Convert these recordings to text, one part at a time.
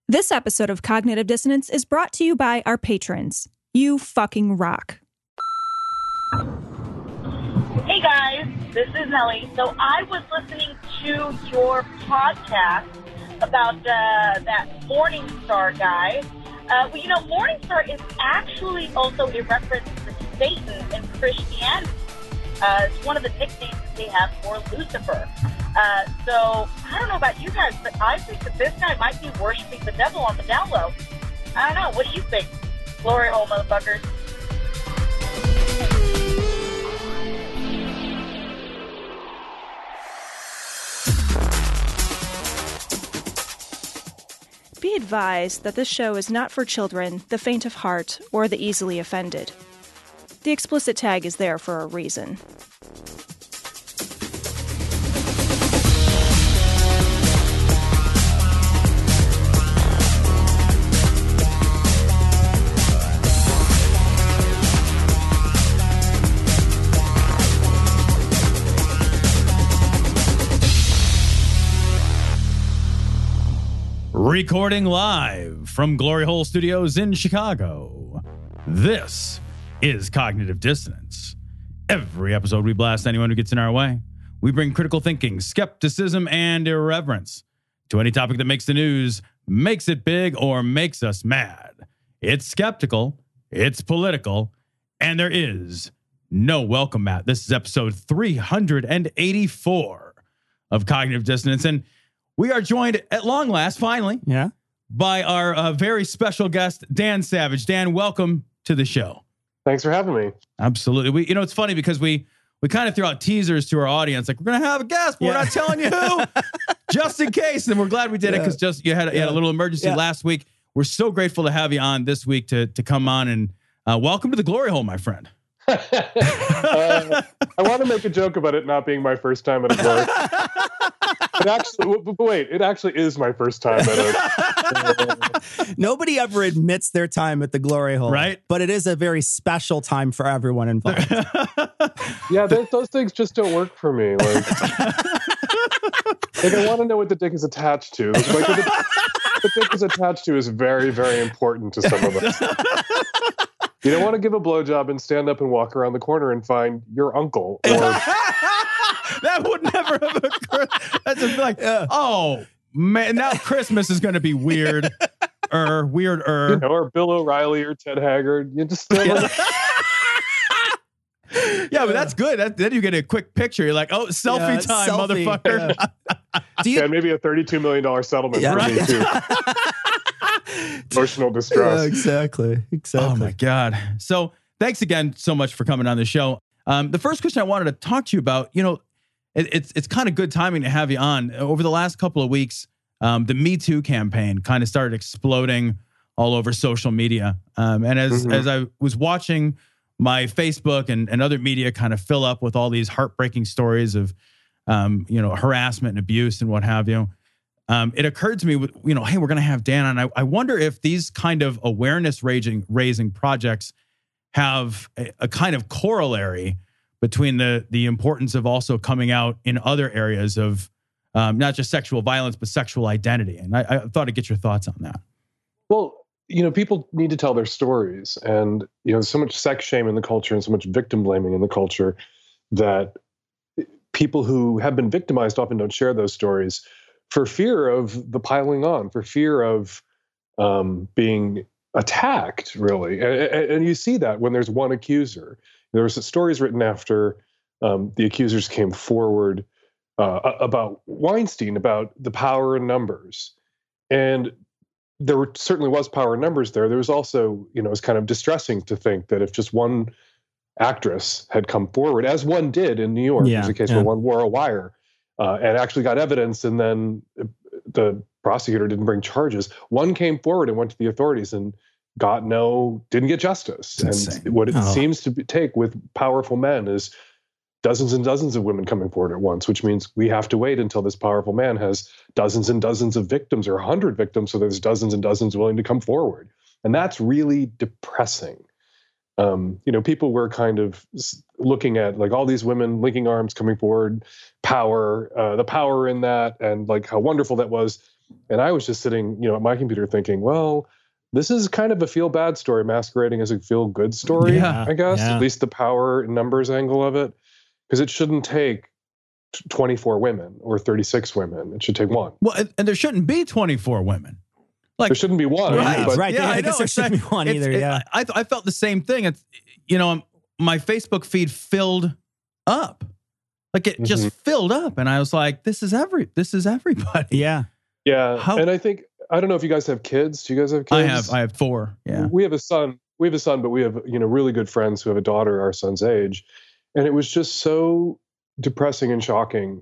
This episode of Cognitive Dissonance is brought to you by our patrons. You fucking rock. Hey guys, this is Nellie. So I was listening to your podcast about that Morningstar guy. Well, you know, Morningstar is actually also a reference to Satan in Christianity. It's one of the nicknames that they have for Lucifer. So I don't know about you guys, but I think that this guy might be worshiping the devil on the down low. I don't know. What do you think? Glory hole, motherfuckers. Be advised that this show is not for children, the faint of heart, or the easily offended. The explicit tag is there for a reason. Recording live from Glory Hole Studios in Chicago. This is Cognitive Dissonance. Every episode we blast anyone who gets in our way. We bring critical thinking, skepticism, and irreverence to any topic that makes the news, makes it big, or makes us mad. It's skeptical, it's political, and there is no welcome mat. This is episode 384 of Cognitive Dissonance, and we are joined at long last, finally, by our very special guest, Dan Savage. Dan, welcome to the show. Thanks for having me. Absolutely. It's funny because we kind of throw out teasers to our audience, like we're going to have a guest, but we're not telling you who, just in case. And we're glad we did it because you had a little emergency last week. We're so grateful to have you on this week to come on and welcome to the Glory Hole, my friend. I want to make a joke about it not being my first time at a glory. It actually is my first time at a... Nobody ever admits their time at the Glory Hole. Right. But it is a very special time for everyone involved. Yeah, those things just don't work for me. Like I want to know what the dick is attached to. Like, the dick is attached to is very, very important to some of us. You don't want to give a blowjob and stand up and walk around the corner and find your uncle. Or... That would never have occurred. That's just like, oh, man, now Christmas is going to be weird. Weirder. You know, or Bill O'Reilly or Ted Haggard. You just Yeah, but that's good. Then you get a quick picture. You're like, oh, selfie time, motherfucker. Yeah. Maybe a $32 million settlement for me, too. Emotional distress. Yeah, exactly. Oh, my God. So thanks again so much for coming on the show. The first question I wanted to talk to you about, it's kind of good timing to have you on. Over the last couple of weeks, the Me Too campaign kind of started exploding all over social media. And as I was watching my Facebook and other media kind of fill up with all these heartbreaking stories of, harassment and abuse and what have you, it occurred to me, hey, we're going to have Dan on. I wonder if these kind of awareness raising projects have a kind of corollary between the importance of also coming out in other areas of not just sexual violence, but sexual identity. And I thought I'd get your thoughts on that. Well, people need to tell their stories. And, there's so much sex shame in the culture and so much victim blaming in the culture that people who have been victimized often don't share those stories for fear of the piling on, for fear of being attacked, really. And you see that when there's one accuser. There was stories written after the accusers came forward about Weinstein, about the power in numbers. And there certainly was power in numbers there. There was also, it was kind of distressing to think that if just one actress had come forward, as one did in New York, there's a case where one wore a wire and actually got evidence, and then the prosecutor didn't bring charges. One came forward and went to the authorities and didn't get justice. And what it seems to take with powerful men is dozens and dozens of women coming forward at once, which means we have to wait until this powerful man has dozens and dozens of victims or 100 victims, so there's dozens and dozens willing to come forward. And that's really depressing. People were kind of looking at like all these women linking arms, coming forward, the power in that, and like how wonderful that was. And I was just sitting, at my computer thinking, well, this is kind of a feel-bad story masquerading as a feel-good story, Yeah. I guess. Yeah. At least the power and numbers angle of it. Because it shouldn't take 24 women or 36 women. It should take one. Well, and there shouldn't be 24 women. Like, There shouldn't be one. Right. But Right. Yeah, I I guess know. there It's shouldn't be one either. Yeah. I felt the same thing. It's, my Facebook feed filled up. Like it just filled up. And I was like, this is everybody. Yeah. Yeah. How- And I don't know if you guys have kids. Do you guys have kids? I have 4. Yeah. We have a son, but we have, really good friends who have a daughter our son's age. And it was just so depressing and shocking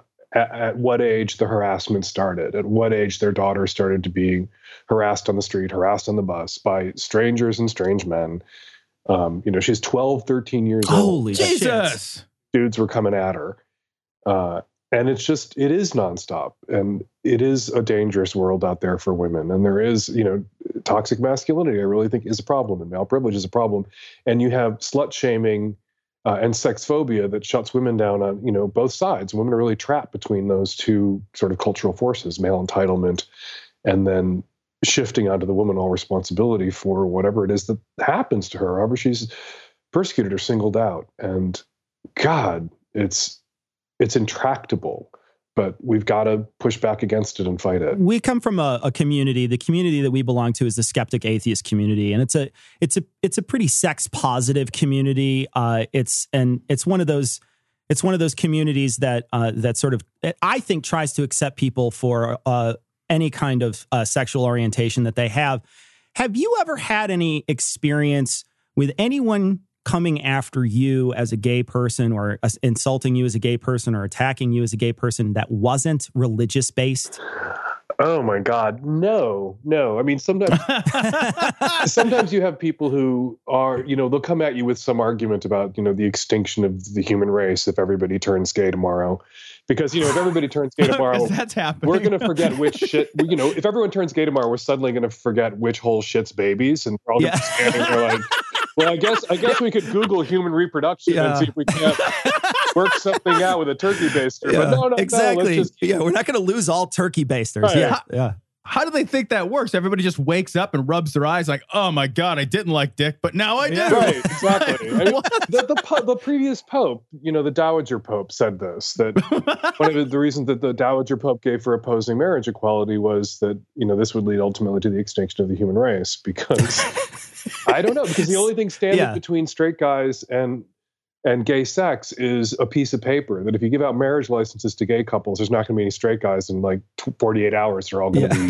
at what age the harassment started, at what age their daughter started to be harassed on the street, harassed on the bus by strangers and strange men. She's 12, 13 years old. Holy shit. Jesus. Dudes were coming at her. And it is nonstop. And it is a dangerous world out there for women. And there is, toxic masculinity, I really think, is a problem. And male privilege is a problem. And you have slut shaming and sex phobia that shuts women down on, both sides. Women are really trapped between those two sort of cultural forces, male entitlement, and then shifting onto the woman all responsibility for whatever it is that happens to her, however she's persecuted or singled out. And God, it's intractable, but we've got to push back against it and fight it. We come from a community. The community that we belong to is the skeptic atheist community, and it's a pretty sex positive community. It's one of those communities that sort of, I think, tries to accept people for any kind of sexual orientation that they have. Have you ever had any experience with anyone coming after you as a gay person, or insulting you as a gay person, or attacking you as a gay person that wasn't religious based? Oh my God, no. I mean, sometimes you have people who are, they'll come at you with some argument about, the extinction of the human race if everybody turns gay tomorrow. Because, if everybody turns gay tomorrow, That's happening. we're going to forget which shit, if everyone turns gay tomorrow, we're suddenly going to forget which whole shit's babies. And we're all going to be standing there like, well, I guess we could Google human reproduction and see if we can't work something out with a turkey baster. Yeah, But no, exactly. let's just, we're not going to lose all turkey basters. Right. Yeah. How do they think that works? Everybody just wakes up and rubs their eyes like, oh my God, I didn't like dick, but now I do. Right, exactly. I mean, the previous Pope, the Dowager Pope said this, that one of the reasons that the Dowager Pope gave for opposing marriage equality was that, this would lead ultimately to the extinction of the human race, because I don't know, because the only thing standing between straight guys and gay sex is a piece of paper that if you give out marriage licenses to gay couples, there's not going to be any straight guys in like 48 hours. They're all going to be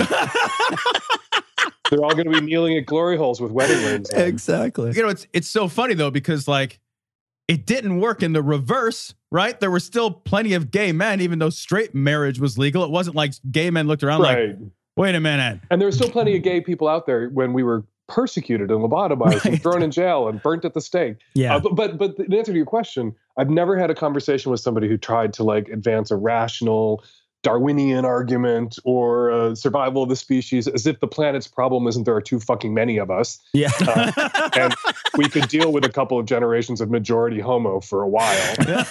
they're all going to be kneeling at glory holes with wedding rings on. Exactly. It's so funny though, because like it didn't work in the reverse, right? There were still plenty of gay men, even though straight marriage was legal. It wasn't like gay men looked around like, wait a minute. And there were still plenty of gay people out there when we were persecuted and lobotomized and thrown in jail and burnt at the stake. Yeah. But the answer to your question, I've never had a conversation with somebody who tried to like advance a rational Darwinian argument or survival of the species, as if the planet's problem isn't there are too fucking many of us. Yeah. And we could deal with a couple of generations of majority homo for a while.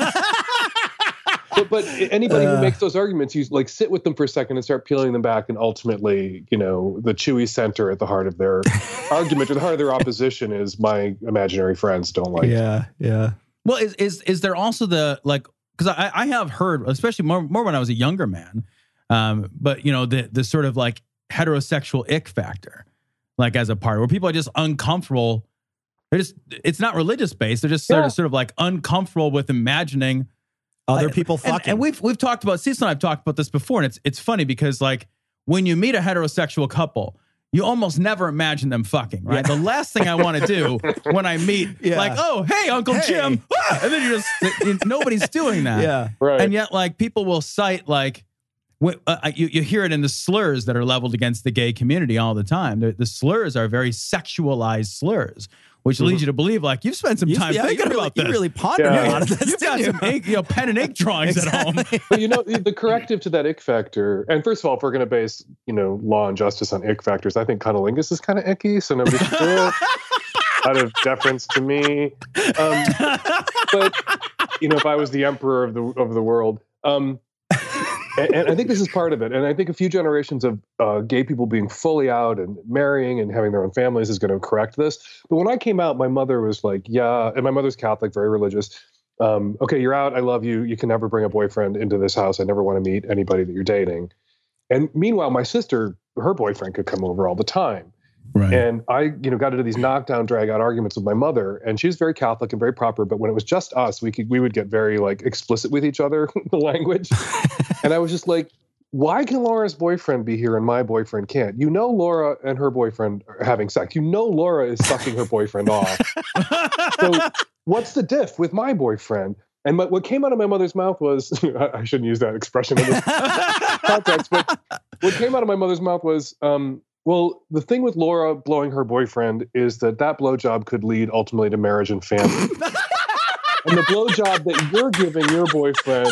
But anybody who makes those arguments, you like sit with them for a second and start peeling them back, and ultimately, the Chewy center at the heart of their argument or the heart of their opposition is my imaginary friends don't like. Yeah. Well, is there also the like? Because I have heard, especially more when I was a younger man, but the sort of like heterosexual ick factor, like as a part where people are just uncomfortable. It's not religious based. They're just sort of like uncomfortable with imagining other people fucking. And we've talked about, Cecil and I've talked about this before, and it's funny because like when you meet a heterosexual couple, you almost never imagine them fucking, right? The last thing I want to do when I meet, like, oh, hey, Uncle Jim, and then nobody's doing that. Yeah, right. And yet, like, people will cite like, you hear it in the slurs that are leveled against the gay community all the time. The slurs are very sexualized slurs, which leads you to believe like you've spent some time thinking about this. You really pondered a lot of this. You've got some ink, pen and ink drawings at home. But the corrective to that ick factor, and first of all, if we're going to base law and justice on ick factors, I think cunnilingus is kind of icky, so nobody should do it. Out of deference to me, but if I was the emperor of the world. And I think this is part of it. And I think a few generations of gay people being fully out and marrying and having their own families is going to correct this. But when I came out, my mother was like, yeah, and my mother's Catholic, very religious. Okay, you're out. I love you. You can never bring a boyfriend into this house. I never want to meet anybody that you're dating. And meanwhile, my sister, her boyfriend could come over all the time. Right. And I, got into these knockdown, drag out arguments with my mother, and she's very Catholic and very proper. But when it was just us, we would get very like explicit with each other, the language. And I was just like, why can Laura's boyfriend be here and my boyfriend can't? Laura and her boyfriend are having sex. Laura is sucking her boyfriend off. So what's the diff with my boyfriend? And what came out of my mother's mouth was, I shouldn't use that expression in this context, but what came out of my mother's mouth was, well, the thing with Laura blowing her boyfriend is that blowjob could lead ultimately to marriage and family. And the blowjob that you're giving your boyfriend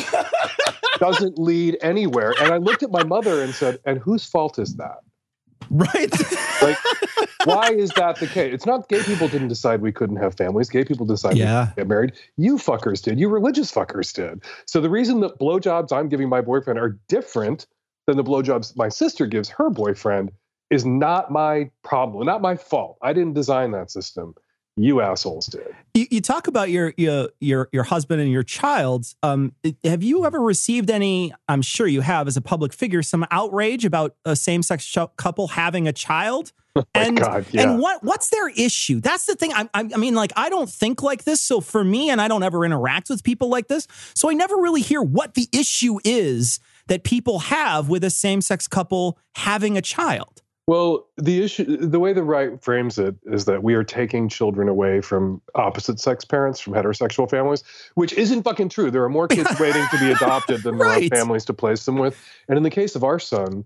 doesn't lead anywhere. And I looked at my mother and said, and whose fault is that? Right. Like, why is that the case? It's not gay people didn't decide we couldn't have families. Gay people decided we couldn't get married. You fuckers did. You religious fuckers did. So the reason that blowjobs I'm giving my boyfriend are different than the blowjobs my sister gives her boyfriend is not my problem, not my fault. I didn't design that system. You assholes did. You talk about your husband and your child. Have you ever received any, I'm sure you have as a public figure, some outrage about a same-sex couple having a child? And, God, yeah. And what's their issue? That's the thing. I mean, like, I don't think like this. So for me, and I don't ever interact with people like this, so I never really hear what the issue is that people have with a same-sex couple having a child. Well, the issue, the way the right frames it is that we are taking children away from opposite sex parents, from heterosexual families, which isn't fucking true. There are more kids waiting to be adopted than there are families to place them with. And in the case of our son,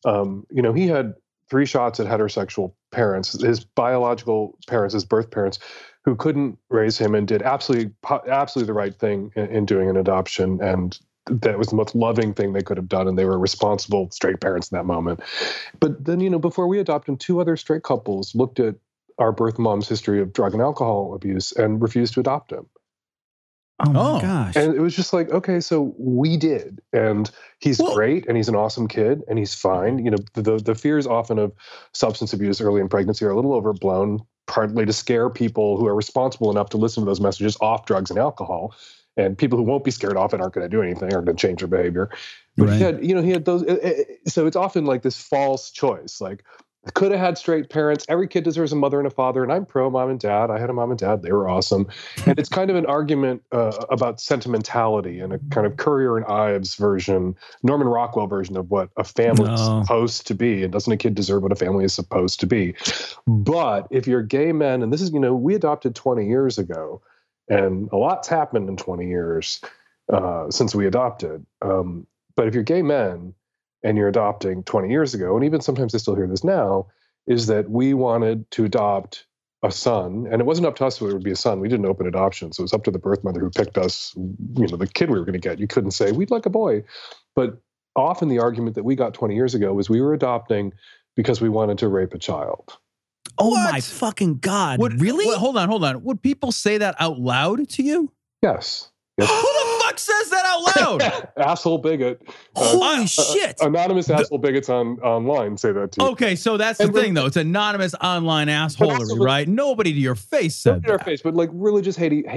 he had 3 shots at heterosexual parents, his biological parents, his birth parents, who couldn't raise him and did absolutely the right thing in doing an adoption. And that was the most loving thing they could have done, and they were responsible straight parents in that moment. But then, before we adopted him, 2 other straight couples looked at our birth mom's history of drug and alcohol abuse and refused to adopt him. Oh my gosh. And it was just like, okay, so we did. And he's great, and he's an awesome kid, and he's fine. The fears often of substance abuse early in pregnancy are a little overblown, partly to scare people who are responsible enough to listen to those messages off drugs and alcohol. And people who won't be scared off it aren't going to do anything, aren't going to change their behavior. But right. he had those. So it's often like this false choice. Like, could have had straight parents. Every kid deserves a mother and a father. And I'm pro mom and dad. I had a mom and dad. They were awesome. And it's kind of an argument about sentimentality and a kind of Currier and Ives version, Norman Rockwell version of what a family is supposed to be. And doesn't a kid deserve what a family is supposed to be? But if you're gay men, and this is, we adopted 20 years ago. And a lot's happened in 20 years since we adopted. But if you're gay men and you're adopting 20 years ago, and even sometimes I still hear this now, is that we wanted to adopt a son. And it wasn't up to us whether it would be a son. We didn't open adoption. So it was up to the birth mother who picked us, the kid we were going to get. You couldn't say, we'd like a boy. But often the argument that we got 20 years ago was we were adopting because we wanted to rape a child. Oh my fucking God. Really? Hold on. Would people say that out loud to you? Yes. Who the fuck says that out loud? Asshole bigot. Holy shit. Anonymous asshole bigots online say that to you. Okay, so that's the thing, though. It's anonymous online assholery, right? Nobody to your face said that. Face, but like religious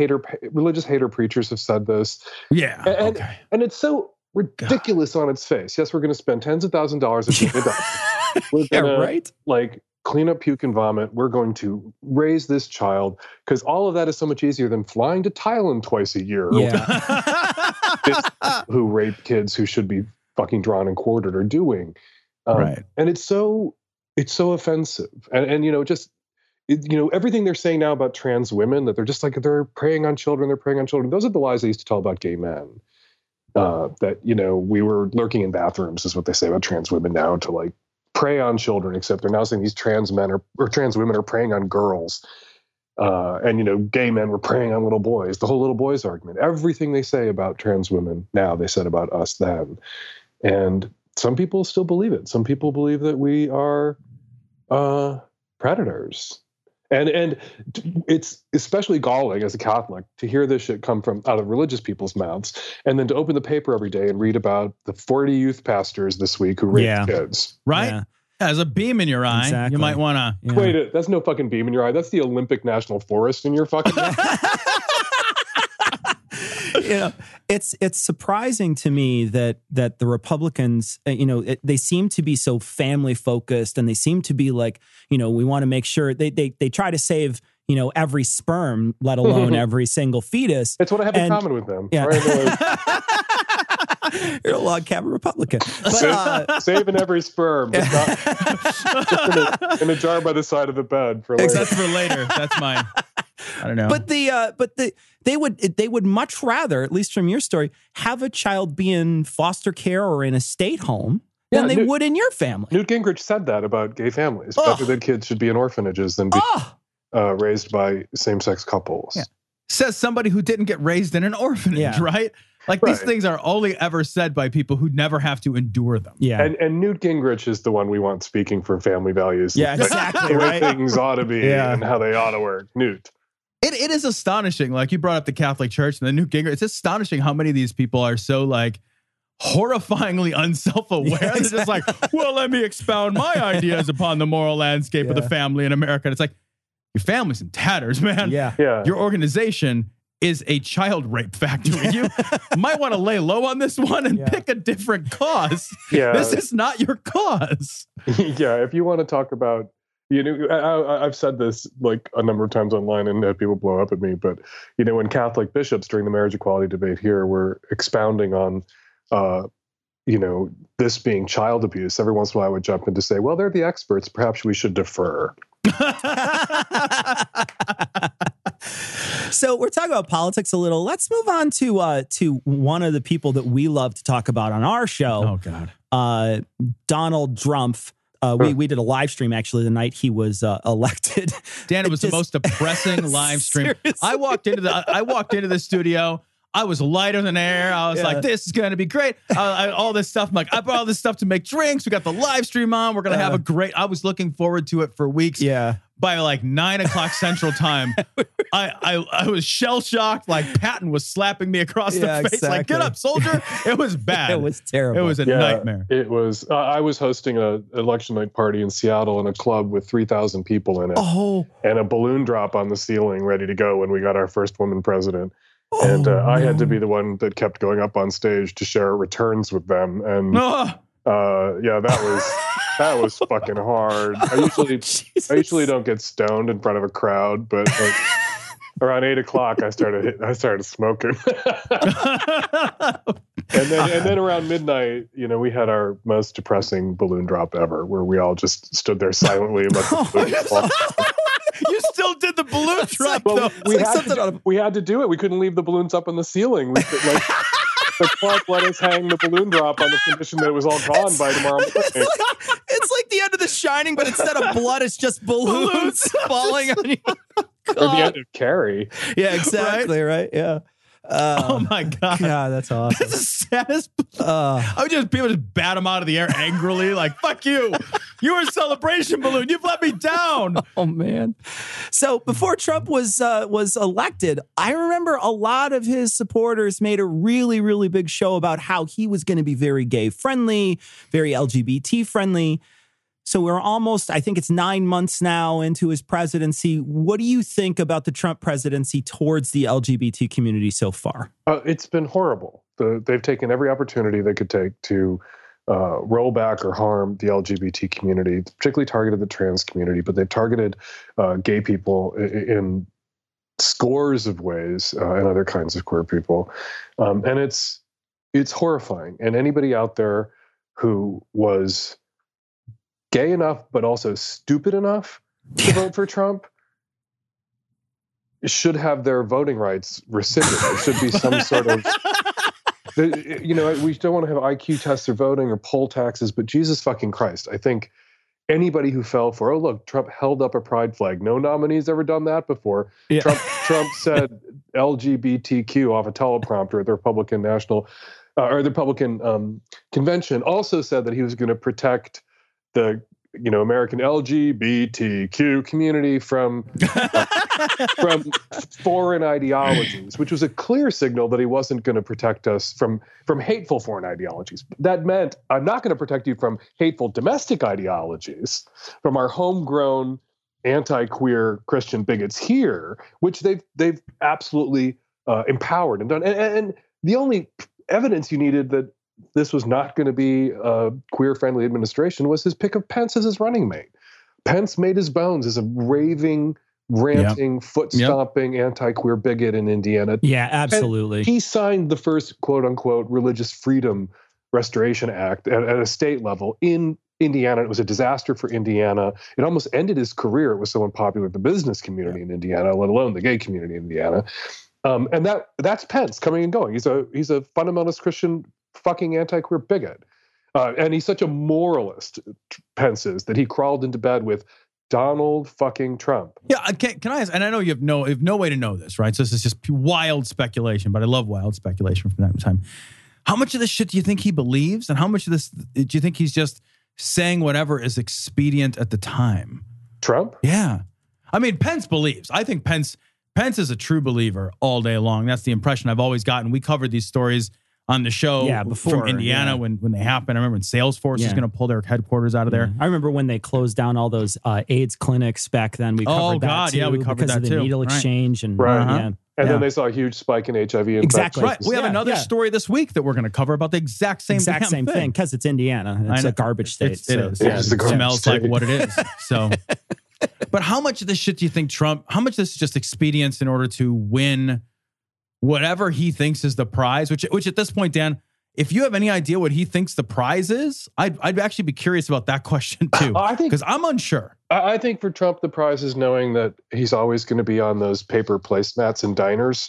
hater preachers have said this. Yeah. And it's so ridiculous on its face. Yes, we're going to spend tens of thousands of dollars at being adopted. We're gonna, clean up puke and vomit. We're going to raise this child because all of that is so much easier than flying to Thailand twice a year. Who rape kids who should be fucking drawn and quartered are doing. And it's so offensive. And everything they're saying now about trans women, that they're just like, they're preying on children. Those are the lies they used to tell about gay men. That, we were lurking in bathrooms is what they say about trans women now, to like prey on children, except they're now saying these trans men or trans women are preying on girls. And gay men were preying on little boys, the whole little boys argument. Everything they say about trans women now, they said about us then. And some people still believe it. Some people believe that we are predators. And it's especially galling as a Catholic to hear this shit come from out of religious people's mouths, and then to open the paper every day and read about the 40 youth pastors this week who raped kids. Right? Yeah. There's a beam in your eye. Exactly. You might want to. Yeah. Wait, that's no fucking beam in your eye. That's the Olympic National Forest in your fucking eye. It's surprising to me that the Republicans, they seem to be so family focused, and they seem to be like, we want to make sure they try to save, every sperm, let alone every single fetus. It's what I have in common with them. Yeah. Right? You're a log cabin Republican. But, saving every sperm, but not in a jar by the side of the bed for later. That's for later. That's mine. I don't know. But they would much rather, at least from your story, have a child be in foster care or in a state home than they would in your family. Newt Gingrich said that about gay families. Better that kids should be in orphanages than be raised by same-sex couples. Yeah. Says somebody who didn't get raised in an orphanage, right? Like these things are only ever said by people who never have to endure them. Yeah. And Newt Gingrich is the one we want speaking for family values. Yeah, exactly. The way things ought to be and how they ought to work. Newt. It is astonishing. Like you brought up the Catholic Church and the Newt Gingrich. It's astonishing how many of these people are so like horrifyingly unself-aware. They're just like, well, let me expound my ideas upon the moral landscape of the family in America. And it's like, your family's in tatters, man. Yeah. Your organization is a child rape factory. You might want to lay low on this one and pick a different cause. Yeah. This is not your cause. Yeah. If you want to talk about, I've said this like a number of times online and had people blow up at me, but when Catholic bishops during the marriage equality debate here were expounding on, this being child abuse, every once in a while I would jump in to say, well, they're the experts. Perhaps we should defer. So we're talking about politics a little. Let's move on to one of the people that we love to talk about on our show. Oh God, Donald Trump. We did a live stream actually the night he was elected. Dan, it was the most depressing live stream. Seriously. I walked into the studio. I was lighter than air. I was like, this is going to be great. All this stuff. I'm like, I brought all this stuff to make drinks. We got the live stream on. We're going to have a great, I was looking forward to it for weeks. Yeah. By like 9 o'clock Central Time, I was shell shocked. Like Patton was slapping me across the face. Exactly. Like, get up, soldier. It was bad. It was terrible. It was a nightmare. It was. I was hosting an election night party in Seattle in a club with 3,000 people in it. Oh. And a balloon drop on the ceiling ready to go when we got our first woman president. And I had to be the one that kept going up on stage to share returns with them. And that was fucking hard. I usually don't get stoned in front of a crowd, but like, around 8 o'clock I started smoking. and then around midnight, we had our most depressing balloon drop ever, where we all just stood there silently and let the balloons fall. You still did the balloon drop, though. We had to do it. We couldn't leave the balloons up on the ceiling. The club let us hang the balloon drop on the condition that it was all gone by tomorrow morning. It's like the end of The Shining, but instead of blood, it's just balloons falling on you. Or the end of Carrie. Yeah, exactly. Right? Yeah. Oh my God. God, that's awesome. That's the saddest. People just bat him out of the air angrily, like, fuck you. You were a celebration balloon. You've let me down. Oh man. So before Trump was elected, I remember a lot of his supporters made a really, really big show about how he was going to be very gay friendly, very LGBT friendly. So we're almost, I think it's 9 months now into his presidency. What do you think about the Trump presidency towards the LGBT community so far? It's been horrible. They've taken every opportunity they could take to roll back or harm the LGBT community, particularly targeted the trans community, but they've targeted gay people in scores of ways and other kinds of queer people. And it's horrifying. And anybody out there who was gay enough, but also stupid enough to vote for Trump should have their voting rights rescinded. It should be some sort of, we don't want to have IQ tests or voting or poll taxes, but Jesus fucking Christ, I think anybody who fell for, look, Trump held up a pride flag. No nominee's ever done that before. Yeah. Trump said LGBTQ off a teleprompter at the Republican Convention, also said that he was going to protect the American LGBTQ community from foreign ideologies, which was a clear signal that he wasn't going to protect us from hateful foreign ideologies. That meant I'm not going to protect you from hateful domestic ideologies, from our homegrown anti-queer Christian bigots here, which they've absolutely empowered and done. And the only evidence you needed that this was not going to be a queer-friendly administration was his pick of Pence as his running mate. Pence made his bones as a raving, ranting, foot-stomping anti-queer bigot in Indiana. Yeah, absolutely. And he signed the first quote-unquote Religious Freedom Restoration Act at a state level in Indiana. It was a disaster for Indiana. It almost ended his career. It was so unpopular with the business community in Indiana, let alone the gay community in Indiana. And that's Pence coming and going. He's a fundamentalist Christian fucking anti-queer bigot. And he's such a moralist, Pence is, that he crawled into bed with Donald fucking Trump. Yeah, can I ask, and I know you have no way to know this, right? So this is just wild speculation, but I love wild speculation from time to time. How much of this shit do you think he believes? And how much of this do you think he's just saying whatever is expedient at the time? Trump? Yeah. I mean, Pence believes. I think Pence is a true believer all day long. That's the impression I've always gotten. We covered these stories on the show before, from Indiana when they happened. I remember when Salesforce was going to pull their headquarters out of there. I remember when they closed down all those AIDS clinics back then. We covered that too. Yeah, we covered that because too. of the needle exchange. And, And then they saw a huge spike in HIV infections. Exactly. Right. We have another story this week that we're going to cover about the exact same thing because it's Indiana. It's a garbage state. It is. Yeah, it's it smells like what it is. So, but how much of this shit do you think how much of this is just expedience in order to win whatever he thinks is the prize, which at this point, Dan, if you have any idea what he thinks the prize is, I'd actually be curious about that question too. Because I'm unsure. I think for Trump, the prize is knowing that he's always going to be on those paper placemats in diners.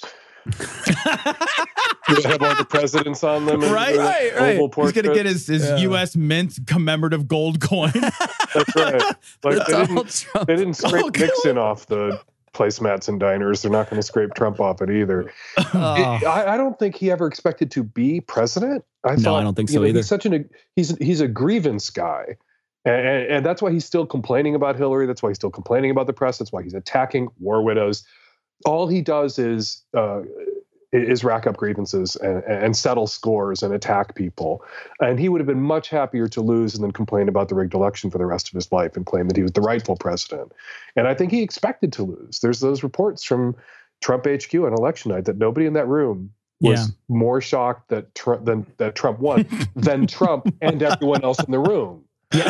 You have all the presidents on them. Right. He's going to get his U.S. Mint commemorative gold coin. That's right. Like they didn't scrape Nixon off the placemats and diners. They're not going to scrape Trump off it either. I don't think he ever expected to be president. I don't think so either. He's a grievance guy. And that's why he's still complaining about Hillary. That's why he's still complaining about the press. That's why he's attacking war widows. All he does is rack up grievances and settle scores and attack people. And he would have been much happier to lose and then complain about the rigged election for the rest of his life and claim that he was the rightful president. And I think he expected to lose. There's those reports from Trump HQ on election night that nobody in that room was more shocked that Trump won than Trump and everyone else in the room.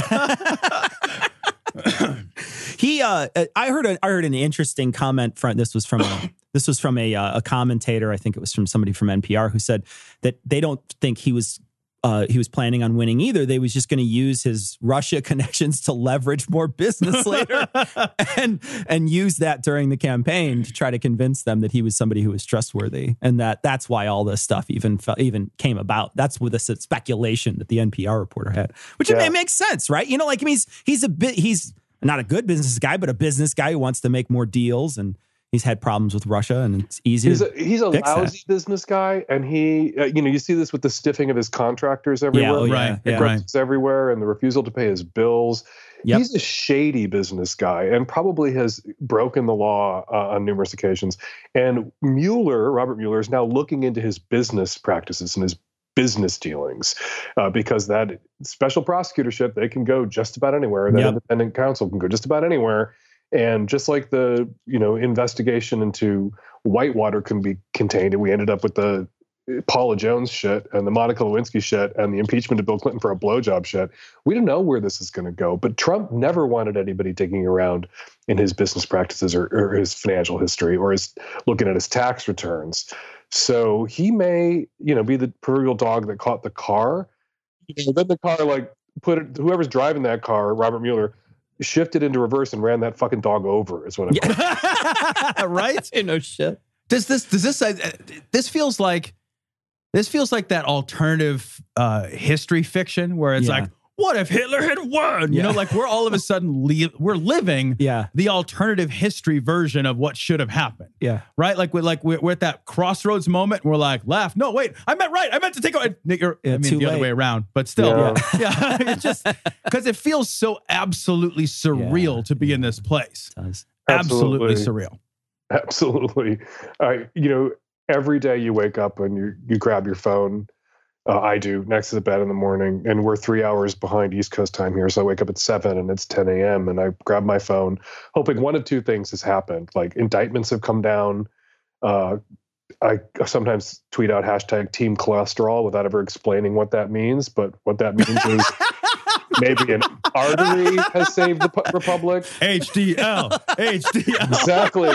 I heard an interesting comment this was from a commentator. I think it was from somebody from NPR who said that they don't think he was planning on winning either. They was just going to use his Russia connections to leverage more business later and use that during the campaign to try to convince them that he was somebody who was trustworthy. And that's why all this stuff even came about. That's with the speculation that the NPR reporter had, which it makes sense, right? You know, like, I mean, he's not a good business guy, but a business guy who wants to make more deals, and he's had problems with Russia, and it's easy. He's a lousy business guy, and he, you see this with the stiffing of his contractors everywhere, everywhere, and the refusal to pay his bills. Yep. He's a shady business guy, and probably has broken the law on numerous occasions. And Robert Mueller, is now looking into his business practices and his business dealings, because that special prosecutorship, they can go just about anywhere. That independent counsel can go just about anywhere. And just like the, investigation into Whitewater can be contained, and we ended up with the Paula Jones shit and the Monica Lewinsky shit and the impeachment of Bill Clinton for a blowjob shit. We don't know where this is going to go, but Trump never wanted anybody digging around in his business practices or his financial history or his looking at his tax returns. So he may, be the proverbial dog that caught the car. Then the car, whoever's driving that car, Robert Mueller, shifted into reverse and ran that fucking dog over, is what I'm right? No shit. This feels like that alternative history fiction where it's like, what if Hitler had won? You know, like we're all of a sudden we're living the alternative history version of what should have happened. Yeah. Right? Like we're at that crossroads moment. We're like, left. No, wait, I meant right. I meant to take I mean the other way around, but still. Yeah. It's just because it feels so absolutely surreal to be in this place. It does. Absolutely surreal. Absolutely. Every day you wake up and you grab your phone. I do, next to the bed in the morning, and we're 3 hours behind East Coast time here. So I wake up at 7 and it's 10 a.m. and I grab my phone, hoping one of two things has happened. Like indictments have come down. I sometimes tweet out hashtag Team Cholesterol without ever explaining what that means. But what that means is maybe an artery has saved the republic. HDL. Exactly.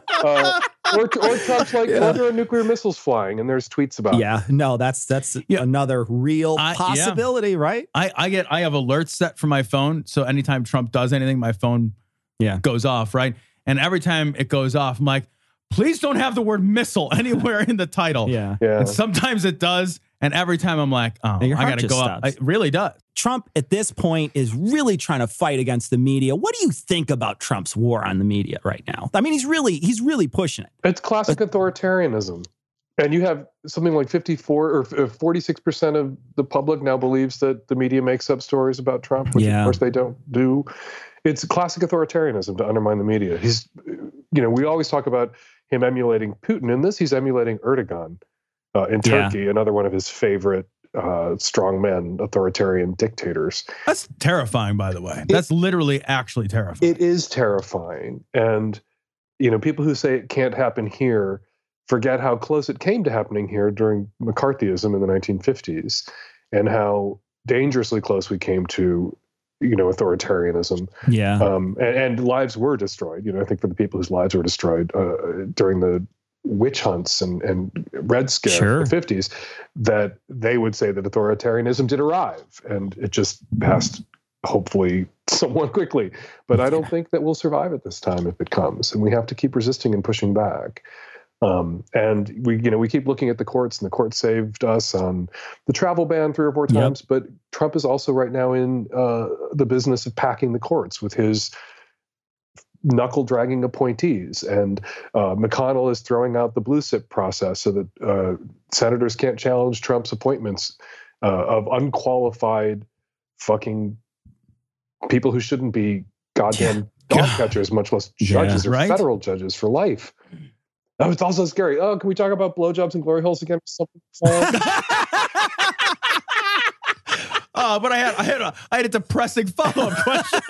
Or Trump's like, there are nuclear missiles flying, and there's tweets about it. No, that's another real possibility, right? I have alerts set for my phone, so anytime Trump does anything, my phone goes off, right? And every time it goes off, I'm like, please don't have the word missile anywhere in the title. Yeah. And sometimes it does, and every time I'm like, oh, I got to go up. It really does. Trump at this point is really trying to fight against the media. What do you think about Trump's war on the media right now? I mean, he's really pushing it. It's classic authoritarianism. And you have something like 54 or 46% of the public now believes that the media makes up stories about Trump, which of course they don't do. It's classic authoritarianism to undermine the media. We always talk about him emulating Putin. In this, he's emulating Erdogan in Turkey, another one of his favorite strongmen, authoritarian dictators. That's terrifying, by the way. That's literally actually terrifying. It is terrifying. And, people who say it can't happen here forget how close it came to happening here during McCarthyism in the 1950s and how dangerously close we came to, authoritarianism. Yeah. And lives were destroyed. I think for the people whose lives were destroyed during the witch hunts and Red Scare of the 50s, that they would say that authoritarianism did arrive, and it just passed hopefully somewhat quickly. But I don't think that we'll survive it this time if it comes, and we have to keep resisting and pushing back. And we keep looking at the courts, and the courts saved us on the travel ban 3 or 4 times. But Trump is also right now in the business of packing the courts with his knuckle dragging appointees, and McConnell is throwing out the blue SIP process so that senators can't challenge Trump's appointments of unqualified fucking people who shouldn't be goddamn dog catchers, much less judges or federal judges for life. Oh, it's also scary. Oh, can we talk about blowjobs and glory holes again? But I had a depressing follow-up question.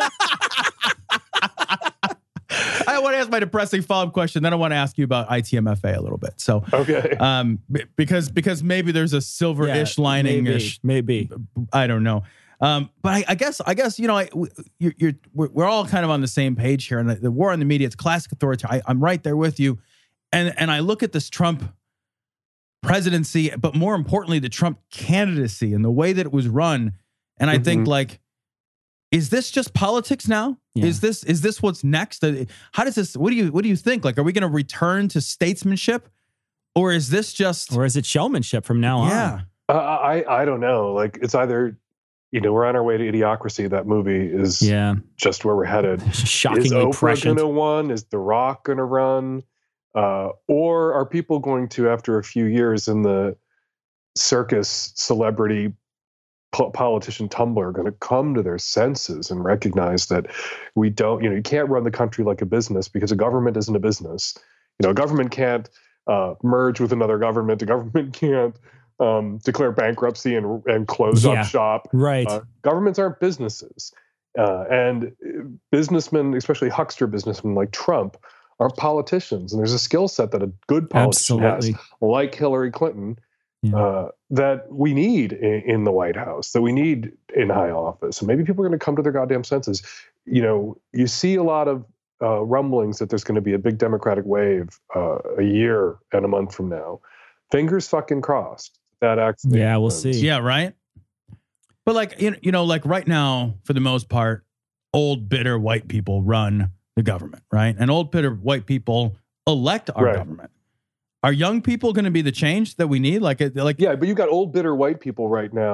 I want to ask my depressing follow-up question. Then I want to ask you about ITMFA a little bit. So, okay, because maybe there's a silver-ish lining-ish. Maybe. I don't know. But I guess we're all kind of on the same page here. And the war on the media, it's classic authority. I'm right there with you. And I look at this Trump presidency, but more importantly, the Trump candidacy and the way that it was run. And I think, like, is this just politics now? Yeah. Is this what's next? How does this? What do you think? Like, are we going to return to statesmanship, or is this just, or is it showmanship from now on? Yeah, I don't know. Like, it's either, we're on our way to Idiocracy. That movie is just where we're headed. Shockingly is Oprah prescient. Going to run? Is The Rock going to run? Or are people going to, after a few years in the circus celebrity politician Tumblr, going to come to their senses and recognize that we don't, you can't run the country like a business, because a government isn't a business. A government can't merge with another government. A government can't declare bankruptcy and close up shop. Right. Governments aren't businesses. And businessmen, especially huckster businessmen like Trump, are politicians, and there's a skill set that a good politician has, like Hillary Clinton, that we need in the White House, that we need in high office. And maybe people are going to come to their goddamn senses. You see a lot of rumblings that there's going to be a big Democratic wave a year and a month from now. Fingers fucking crossed. That actually we'll see. Yeah, right. But like like right now, for the most part, old bitter white people run the government, right? And old bitter white people elect our government. Are young people going to be the change that we need? But you got old bitter white people right now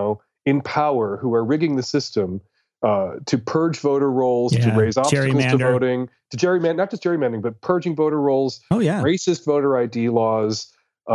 in power who are rigging the system to purge voter rolls, to raise obstacles to voting, to gerrymander, not just gerrymandering, but purging voter rolls, racist voter ID laws.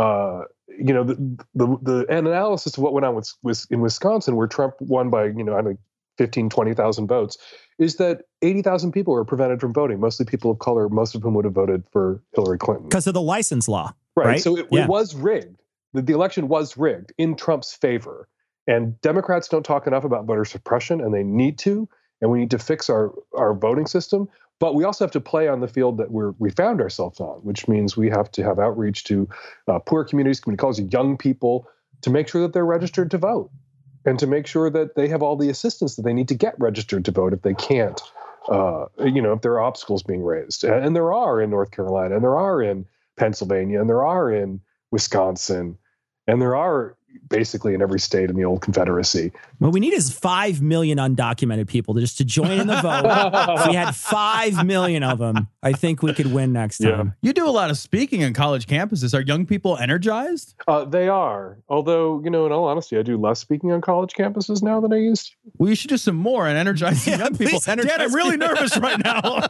The analysis of what went on in Wisconsin, where Trump won by, I think 15, 20,000 votes, is that 80,000 people were prevented from voting, mostly people of color, most of whom would have voted for Hillary Clinton. Because of the license law. Right. So it was rigged. The election was rigged in Trump's favor. And Democrats don't talk enough about voter suppression, and they need to. And we need to fix our voting system. But we also have to play on the field that we found ourselves on, which means we have to have outreach to poor communities, community colleges, young people, to make sure that they're registered to vote, and to make sure that they have all the assistance that they need to get registered to vote if they can't, if there are obstacles being raised. And there are in North Carolina, and there are in Pennsylvania, and there are in Wisconsin, and there are basically in every state in the old Confederacy. What we need is 5 million undocumented people to join in the vote. If we had 5 million of them, I think we could win next time. You do a lot of speaking on college campuses. Are young people energized? They are. Although, in all honesty, I do less speaking on college campuses now than I used to. Well, you should do some more and energize young people. Dad, I'm really nervous right now.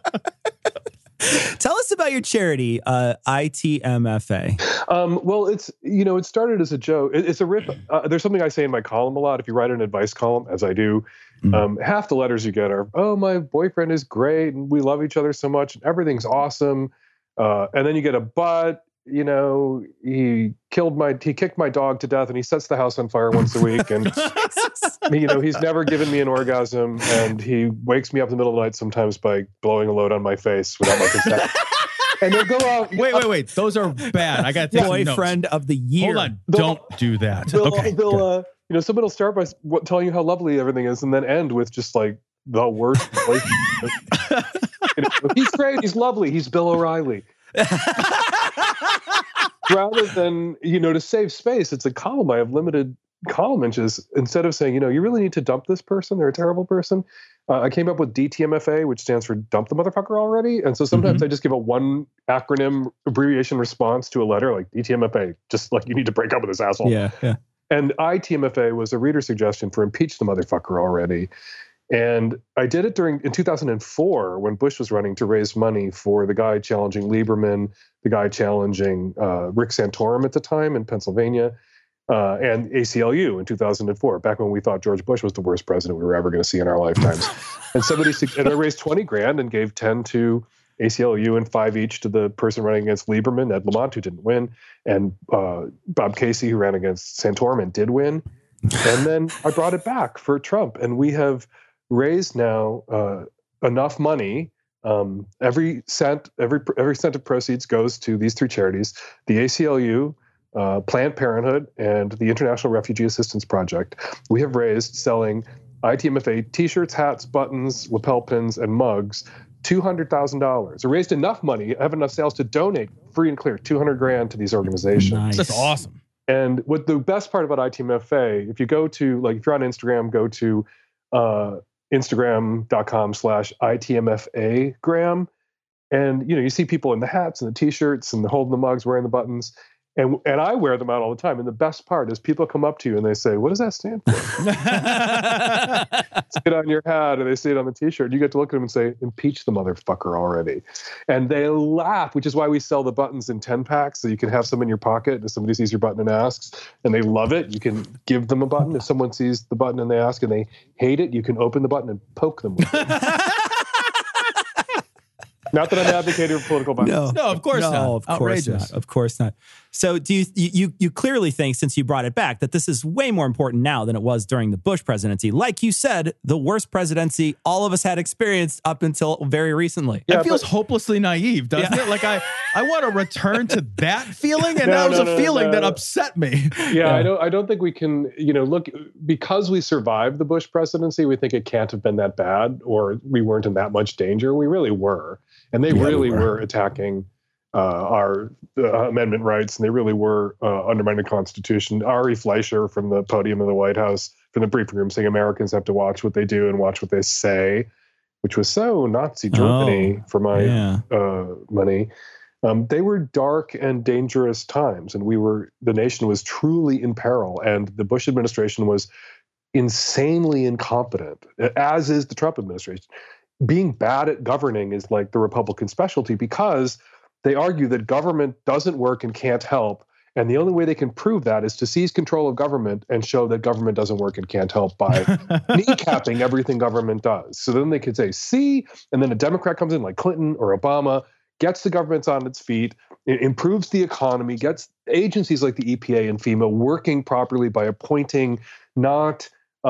Tell us about your charity, ITMFA. Well, it's, it started as a joke. It's a riff. There's something I say in my column a lot. If you write an advice column, as I do, half the letters you get are, oh, my boyfriend is great, and we love each other so much, and everything's awesome. And then you get a but, he kicked my dog to death, and he sets the house on fire once a week. And, he's never given me an orgasm, and he wakes me up in the middle of the night sometimes by blowing a load on my face without my consent. And they'll go out. Wait. Those are bad. I got to take boyfriend of the year. Hold on. Don't do that. Someone will start by telling you how lovely everything is, and then end with just like the worst boyfriend. He's great. He's lovely. He's Bill O'Reilly. Rather than, to save space, it's a column. I have limited column inches. Instead of saying, you really need to dump this person, they're a terrible person, I came up with DTMFA, which stands for dump the motherfucker already. And so sometimes I just give a one acronym abbreviation response to a letter, like DTMFA, just like you need to break up with this asshole. Yeah. And ITMFA was a reader suggestion for impeach the motherfucker already. And I did it in 2004 when Bush was running to raise money for the guy challenging Lieberman, the guy challenging Rick Santorum at the time in Pennsylvania, and ACLU in 2004, back when we thought George Bush was the worst president we were ever going to see in our lifetimes. And I raised 20 grand and gave 10 to ACLU and 5 each to the person running against Lieberman, Ed Lamont, who didn't win, and Bob Casey, who ran against Santorum and did win. And then I brought it back for Trump, and we have raised now enough money. Every cent of proceeds goes to these 3 charities: the ACLU, Planned Parenthood, and the International Refugee Assistance Project. We have raised, selling ITMFA t-shirts, hats, buttons, lapel pins, and mugs, $200,000. I raised enough money, I have enough sales to donate free and clear $200 grand to these organizations. Nice. That's awesome. And what the best part about ITMFA, if you're on Instagram, go to Instagram.com/ITMFAgram. And, you see people in the hats and the t-shirts and holding the mugs, wearing the buttons. And I wear them out all the time. And the best part is people come up to you and they say, what does that stand for? Say it on your hat, or they say it on the t-shirt. You get to look at them and say, impeach the motherfucker already. And they laugh, which is why we sell the buttons in 10 packs, so you can have some in your pocket. If somebody sees your button and asks, and they love it, you can give them a button. If someone sees the button and they ask and they hate it, you can open the button and poke them with it. Not that I'm advocating for political violence. No, of course not. Of course not. So do you clearly think, since you brought it back, that this is way more important now than it was during the Bush presidency? Like you said, the worst presidency all of us had experienced up until very recently. It feels hopelessly naive, doesn't it? Like I want to return to that feeling, and that was a feeling that upset me. Yeah, I don't think we can, look, because we survived the Bush presidency, we think it can't have been that bad, or we weren't in that much danger. We really were. And they really were attacking our amendment rights, and they really were undermining the Constitution. Ari Fleischer from the podium of the White House, from the briefing room, saying Americans have to watch what they do and watch what they say, which was so Nazi Germany for my money. They were dark and dangerous times, and the nation was truly in peril. And the Bush administration was insanely incompetent, as is the Trump administration. Being bad at governing is like the Republican specialty, because they argue that government doesn't work and can't help. And the only way they can prove that is to seize control of government and show that government doesn't work and can't help by kneecapping everything government does. So then they could say, see, and then a Democrat comes in like Clinton or Obama, gets the government on its feet, it improves the economy, gets agencies like the EPA and FEMA working properly by appointing not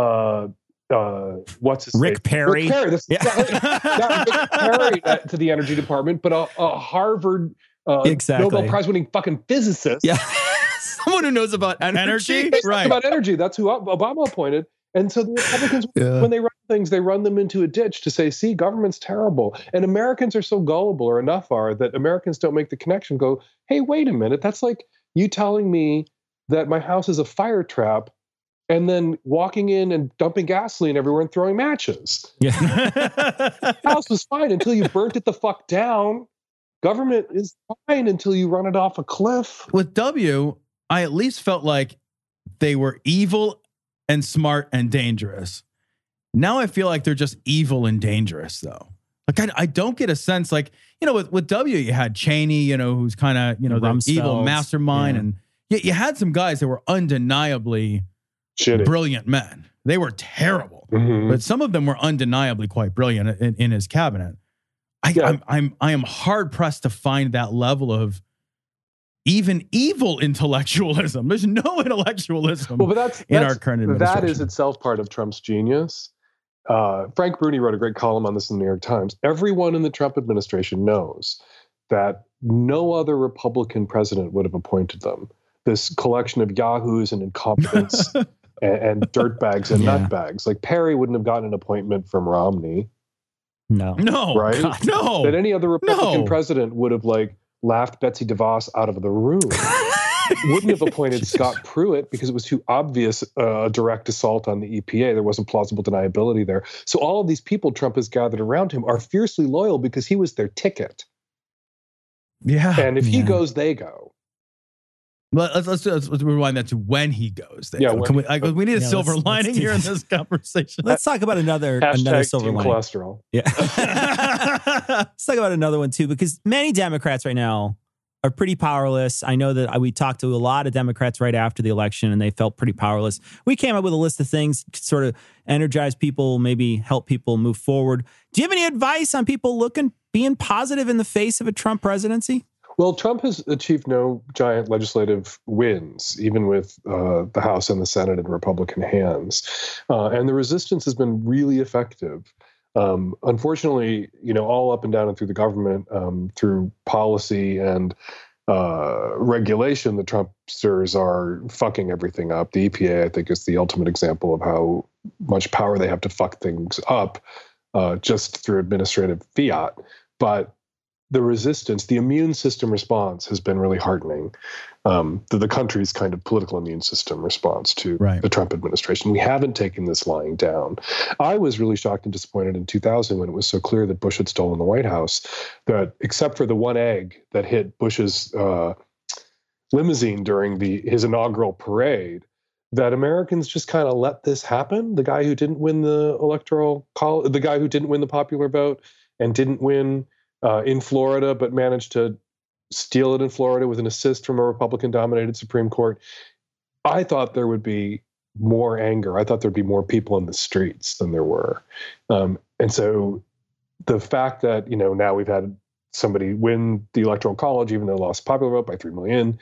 what's his Rick name? Perry. Rick Perry. Not Rick Perry to the Energy Department, but a Harvard Nobel Prize-winning fucking physicist. Yeah, someone who knows about energy. Right. About energy. That's who Obama appointed. And so the Republicans, when they run things, they run them into a ditch to say, see, government's terrible. And Americans are so gullible, or enough are, that Americans don't make the connection, go, hey, wait a minute. That's like you telling me that my house is a fire trap and then walking in and dumping gasoline everywhere and throwing matches. Yeah. The house was fine until you burnt it the fuck down. Government is fine until you run it off a cliff. With W, I at least felt like they were evil and smart and dangerous. Now I feel like they're just evil and dangerous, though. Like I don't get a sense, like, you know, with W, you had Cheney, you know, who's kind of, you know, the evil mastermind. Yeah. And you had some guys that were undeniably Shitty. Brilliant men. They were terrible, but some of them were undeniably quite brilliant in his cabinet. I am hard pressed to find that level of even evil intellectualism. There's no intellectualism in our current administration. That is itself part of Trump's genius. Frank Bruni wrote a great column on this in the New York Times. Everyone in the Trump administration knows that no other Republican president would have appointed them. This collection of yahoos and incompetents and dirtbags and nutbags. Like Perry wouldn't have gotten an appointment from Romney. No, right? God, no. That any other Republican president would have like laughed Betsy DeVos out of the room. Wouldn't have appointed Scott Pruitt because it was too obvious a direct assault on the EPA. There wasn't plausible deniability there. So all of these people Trump has gathered around him are fiercely loyal because he was their ticket. Yeah. And if he goes, they go. Well, let's rewind that to when he goes. Yeah, we need a silver lining here in this conversation. Let's talk about another silver lining. Cholesterol. Yeah. Let's talk about another one too, because many Democrats right now are pretty powerless. I know that we talked to a lot of Democrats right after the election and they felt pretty powerless. We came up with a list of things to sort of energize people, maybe help people move forward. Do you have any advice on people being positive in the face of a Trump presidency? Well, Trump has achieved no giant legislative wins, even with the House and the Senate in Republican hands. And the resistance has been really effective. Unfortunately, you know, all up and down and through the government, through policy and regulation, the Trumpsters are fucking everything up. The EPA, I think, is the ultimate example of how much power they have to fuck things up just through administrative fiat. But the resistance, the immune system response has been really heartening. The country's kind of political immune system response to the Trump administration. We haven't taken this lying down. I was really shocked and disappointed in 2000 when it was so clear that Bush had stolen the White House, that except for the one egg that hit Bush's limousine during his inaugural parade, that Americans just kind of let this happen. The guy who didn't win the the guy who didn't win the popular vote and didn't win in Florida, but managed to steal it in Florida with an assist from a Republican-dominated Supreme Court. I thought there would be more anger. I thought there'd be more people in the streets than there were. And so the fact that, you know, now we've had somebody win the Electoral College, even though they lost the popular vote by 3 million,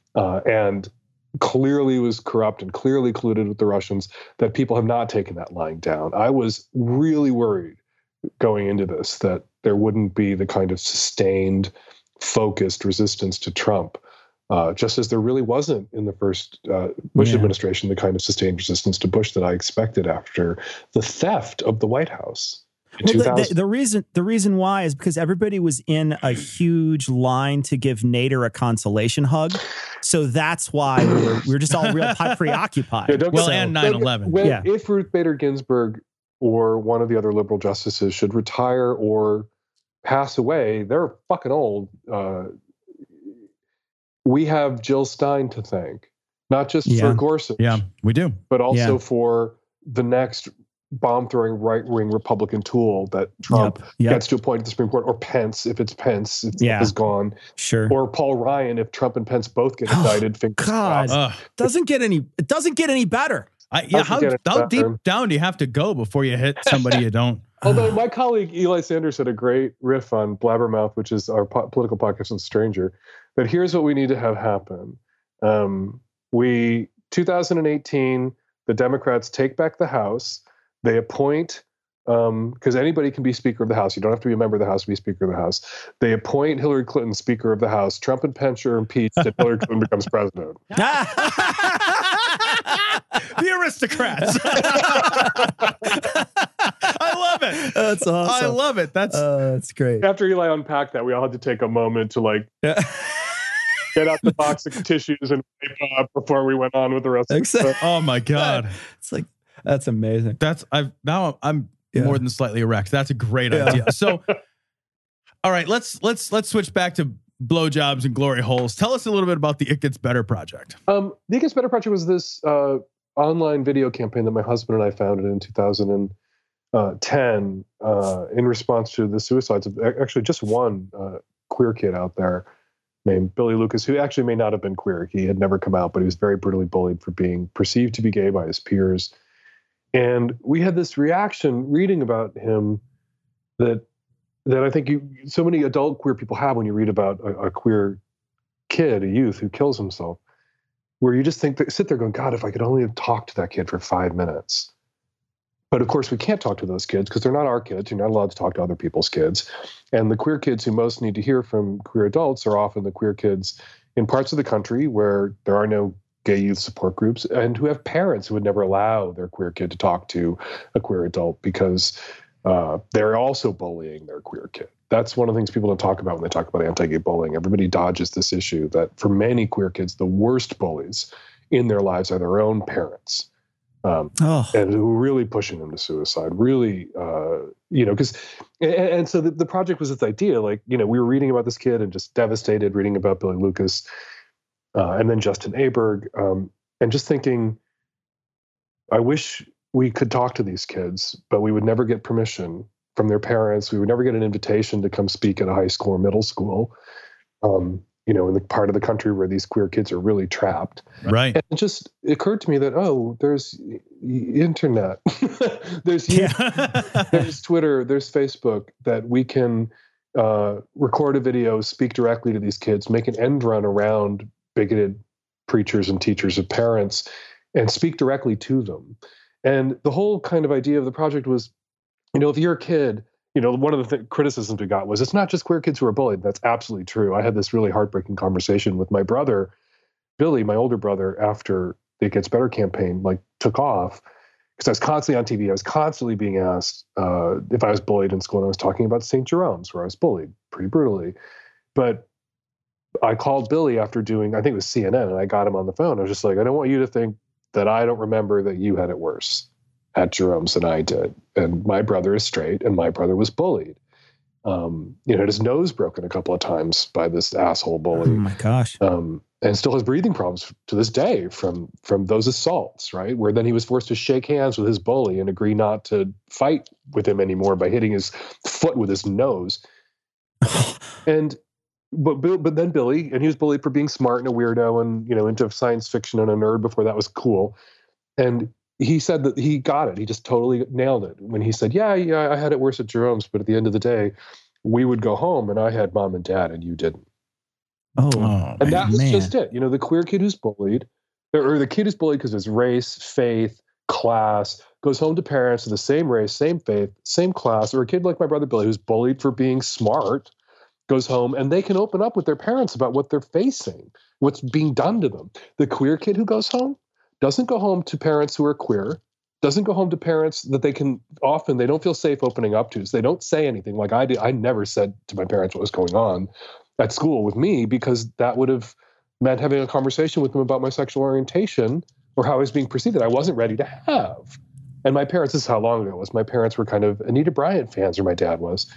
and clearly was corrupt and clearly colluded with the Russians, that people have not taken that lying down. I was really worried going into this that there wouldn't be the kind of sustained, focused resistance to Trump, just as there really wasn't in the first Bush administration, the kind of sustained resistance to Bush that I expected after the theft of the White House. Well, the reason why is because everybody was in a huge line to give Nader a consolation hug. So that's why we were just all real preoccupied. And 9/11. If Ruth Bader Ginsburg or one of the other liberal justices should retire or pass away, they're fucking old. We have Jill Stein to thank, not just for Gorsuch. Yeah, we do. But also for the next bomb-throwing right-wing Republican tool that Trump gets to appoint to the Supreme Court, or Pence, if it's Pence, is gone. Sure. Or Paul Ryan, if Trump and Pence both get indicted. God, it doesn't get any better. How deep down do you have to go before you hit somebody you don't? Although my colleague Eli Sanders had a great riff on Blabbermouth, which is our political podcast on Stranger, that here's what we need to have happen. 2018, the Democrats take back the House. They appoint, because anybody can be Speaker of the House. You don't have to be a member of the House to be Speaker of the House. They appoint Hillary Clinton Speaker of the House. Trump and Pence are impeached, and Hillary Clinton becomes president. The aristocrats. I love it. That's awesome. I love it. That's great. After Eli unpacked that, we all had to take a moment to get out the box of tissues and wipe up before we went on with the rest of the stuff. Oh my God. It's like, that's amazing. I'm more than slightly erect. That's a great idea. So, all right, let's switch back to blowjobs and glory holes. Tell us a little bit about the It Gets Better project. The It Gets Better project was this online video campaign that my husband and I founded in 2010 in response to the suicides of actually just one queer kid out there named Billy Lucas, who actually may not have been queer. He had never come out, but he was very brutally bullied for being perceived to be gay by his peers. And we had this reaction reading about him that I think so many adult queer people have when you read about a queer kid, a youth who kills himself, where you just sit there going, God, if I could only have talked to that kid for 5 minutes. But of course, we can't talk to those kids because they're not our kids. You're not allowed to talk to other people's kids. And the queer kids who most need to hear from queer adults are often the queer kids in parts of the country where there are no gay youth support groups and who have parents who would never allow their queer kid to talk to a queer adult because they're also bullying their queer kid. That's one of the things people don't talk about when they talk about anti-gay bullying. Everybody dodges this issue that for many queer kids, the worst bullies in their lives are their own parents. And who are really pushing them to suicide, really, because, and so the project was this idea, we were reading about this kid and just devastated, reading about Billy Lucas, and then Justin Aberg, and just thinking, I wish we could talk to these kids, but we would never get permission from their parents. We would never get an invitation to come speak at a high school or middle school. In the part of the country where these queer kids are really trapped. Right. And it just occurred to me that, there's internet, there's YouTube, there's Twitter, there's Facebook, that we can record a video, speak directly to these kids, make an end run around bigoted preachers and teachers and parents, and speak directly to them. And the whole kind of idea of the project was, if you're a kid, one of the criticisms we got was it's not just queer kids who are bullied. That's absolutely true. I had this really heartbreaking conversation with my brother, Billy, my older brother, after the It Gets Better campaign took off, because I was constantly on TV. I was constantly being asked if I was bullied in school, and I was talking about St. Jerome's, where I was bullied pretty brutally. But I called Billy after doing, I think it was CNN, and I got him on the phone. I was just like, I don't want you to think that I don't remember that you had it worse at Jerome's than I did. And my brother is straight, and my brother was bullied. Had his nose broken a couple of times by this asshole bully. Oh my gosh. And still has breathing problems to this day from those assaults, right? Where then he was forced to shake hands with his bully and agree not to fight with him anymore by hitting his foot with his nose. But then Billy, and he was bullied for being smart and a weirdo and, into science fiction and a nerd before that was cool. And he said that he got it. He just totally nailed it when he said, yeah, I had it worse at Jerome's, but at the end of the day, we would go home and I had mom and dad and you didn't. And that was just it. The queer kid who's bullied, or the kid who's bullied because of his race, faith, class, goes home to parents of the same race, same faith, same class, or a kid like my brother Billy who's bullied for being smart, goes home and they can open up with their parents about what they're facing, what's being done to them. The queer kid who goes home doesn't go home to parents who are queer, doesn't go home to parents that they don't feel safe opening up to. So they don't say anything like I did. I never said to my parents what was going on at school with me, because that would have meant having a conversation with them about my sexual orientation or how I was being perceived that I wasn't ready to have. And my parents, this is how long ago it was, my parents were kind of Anita Bryant fans, or my dad was.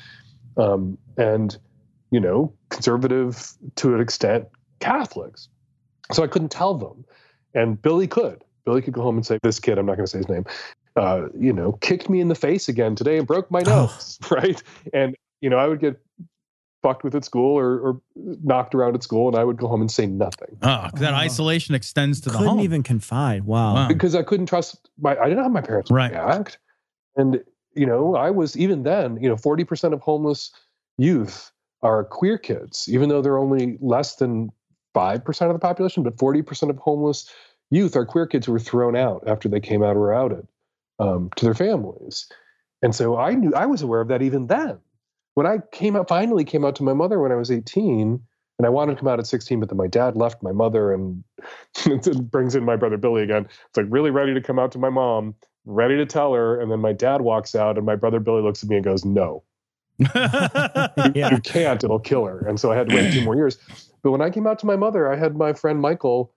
Conservative to an extent, Catholics. So I couldn't tell them. And Billy could go home and say, this kid, I'm not going to say his name, kicked me in the face again today and broke my nose, right? And, I would get fucked with at school or knocked around at school, and I would go home and say nothing. Oh, that isolation extends to the home. Couldn't even confide. Wow. Because I couldn't trust I didn't know how my parents would react. And, I was, even then, 40% of homeless youth are queer kids, even though they're only less than 5% of the population, but 40% of homeless youth are queer kids who were thrown out after they came out or were outed to their families. And so I was aware of that even then. When I finally came out to my mother when I was 18, and I wanted to come out at 16, but then my dad left my mother, and it brings in my brother Billy again. It's like really ready to come out to my mom, ready to tell her. And then my dad walks out, and my brother Billy looks at me and goes, "No, you can't, it'll kill her." And so I had to wait 2 more years. But when I came out to my mother, I had my friend Michael,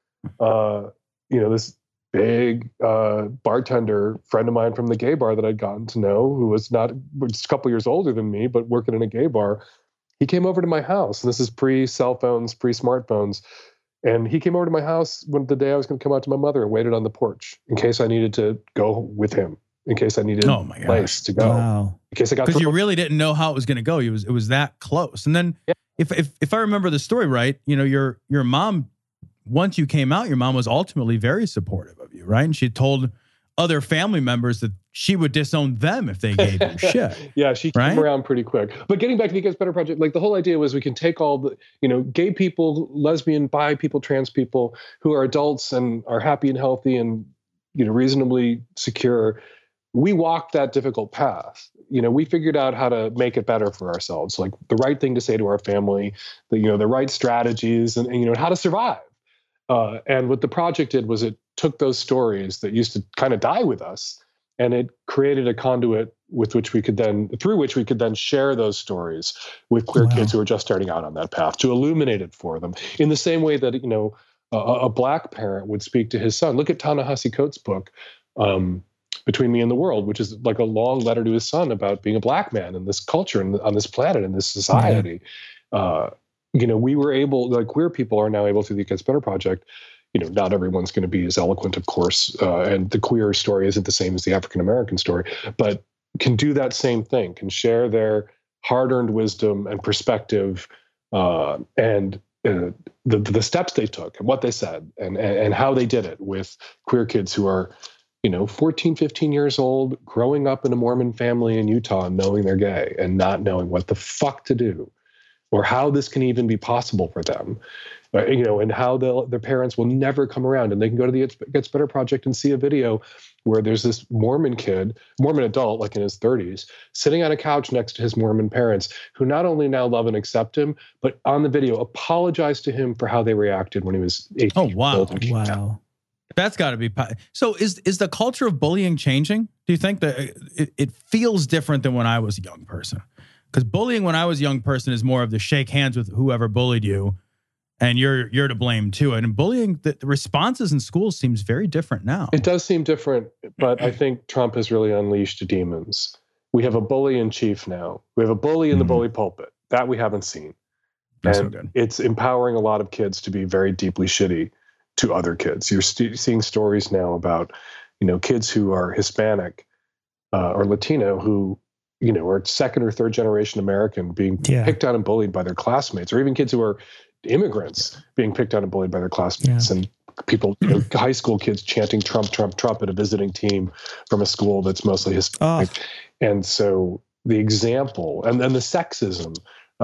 this big bartender friend of mine from the gay bar that I'd gotten to know, who was just a couple years older than me, but working in a gay bar. He came over to my house, and this is pre-cell phones, pre-smartphones. And he came over to my house the day I was going to come out to my mother, and waited on the porch in case I needed to go with him, in case I needed a place to go. Wow. In case I got because you really didn't know how it was going to go. It was that close. And then if I remember the story right, your mom, once you came out, your mom was ultimately very supportive of you, right? And she told other family members that she would disown them if they gave you shit. Yeah, she came around pretty quick. But getting back to the It Gets Better Project, like the whole idea was we can take all the, gay people, lesbian, bi people, trans people who are adults and are happy and healthy and, reasonably secure. We walked that difficult path. We figured out how to make it better for ourselves, like the right thing to say to our family, the right strategies and how to survive. And what the project did was it took those stories that used to kind of die with us, and it created a conduit through which we could then share those stories with queer kids who are just starting out on that path, to illuminate it for them in the same way that, a Black parent would speak to his son. Look at Ta-Nehisi Coates' book, Between Me and the World, which is like a long letter to his son about being a Black man in this culture and on this planet, in this society. We were able, like queer people are now able through the It Gets Better Project. Not everyone's going to be as eloquent, of course, and the queer story isn't the same as the African-American story, but can do that same thing, can share their hard-earned wisdom and perspective and the steps they took and what they said and how they did it with queer kids who are, 14, 15 years old, growing up in a Mormon family in Utah, knowing they're gay and not knowing what the fuck to do, or how this can even be possible for them, and how their parents will never come around. And they can go to the It Gets Better Project and see a video where there's this Mormon adult, like in his 30s, sitting on a couch next to his Mormon parents, who not only now love and accept him, but on the video apologize to him for how they reacted when he was 18 Oh, wow. years old. And came out. That's got to be. So is the culture of bullying changing? Do you think that it feels different than when I was a young person? Because bullying when I was a young person is more of the shake hands with whoever bullied you, and you're to blame too. And bullying, the responses in schools seems very different now. It does seem different, but I think Trump has really unleashed demons. We have a bully in chief now. We have a bully in the bully pulpit. That we haven't seen. That's and so good. It's empowering a lot of kids to be very deeply shitty to other kids. You're seeing stories now about, kids who are Hispanic or Latino who, are second or third generation American being picked on and bullied by their classmates, or even kids who are immigrants being picked on and bullied by their classmates. And people, high school kids chanting Trump, Trump, Trump at a visiting team from a school that's mostly Hispanic. And so the example and then the sexism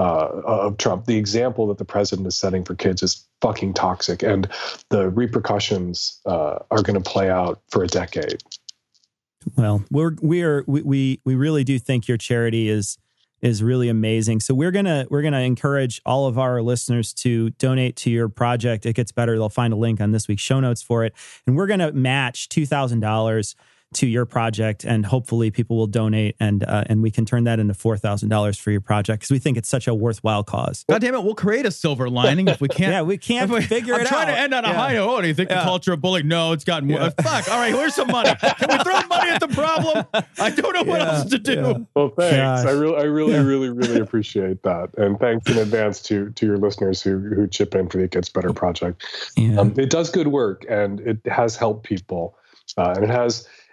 of Trump, the example that the president is setting for kids is fucking toxic, and the repercussions are going to play out for a decade. Well, we really do think your charity is really amazing. So we're gonna encourage all of our listeners to donate to your project. It Gets Better. They'll find a link on this week's show notes for it, and we're gonna match $2,000 to your project, and hopefully people will donate, and we can turn that into $4,000 for your project, because we think it's such a worthwhile cause. God damn it, we'll create a silver lining if we can't. Yeah, we can't figure it out. I'm trying to end on a high note. Oh, do you think the culture of bullying? No, it's gotten worse. Fuck. All right, here's some money. Can we throw money at the problem? I don't know what else to do. Yeah. Well, thanks. Gosh. I really appreciate that, and thanks in advance to your listeners who chip in for the It Gets Better Project. Yeah. It does good work, and it has helped people, and it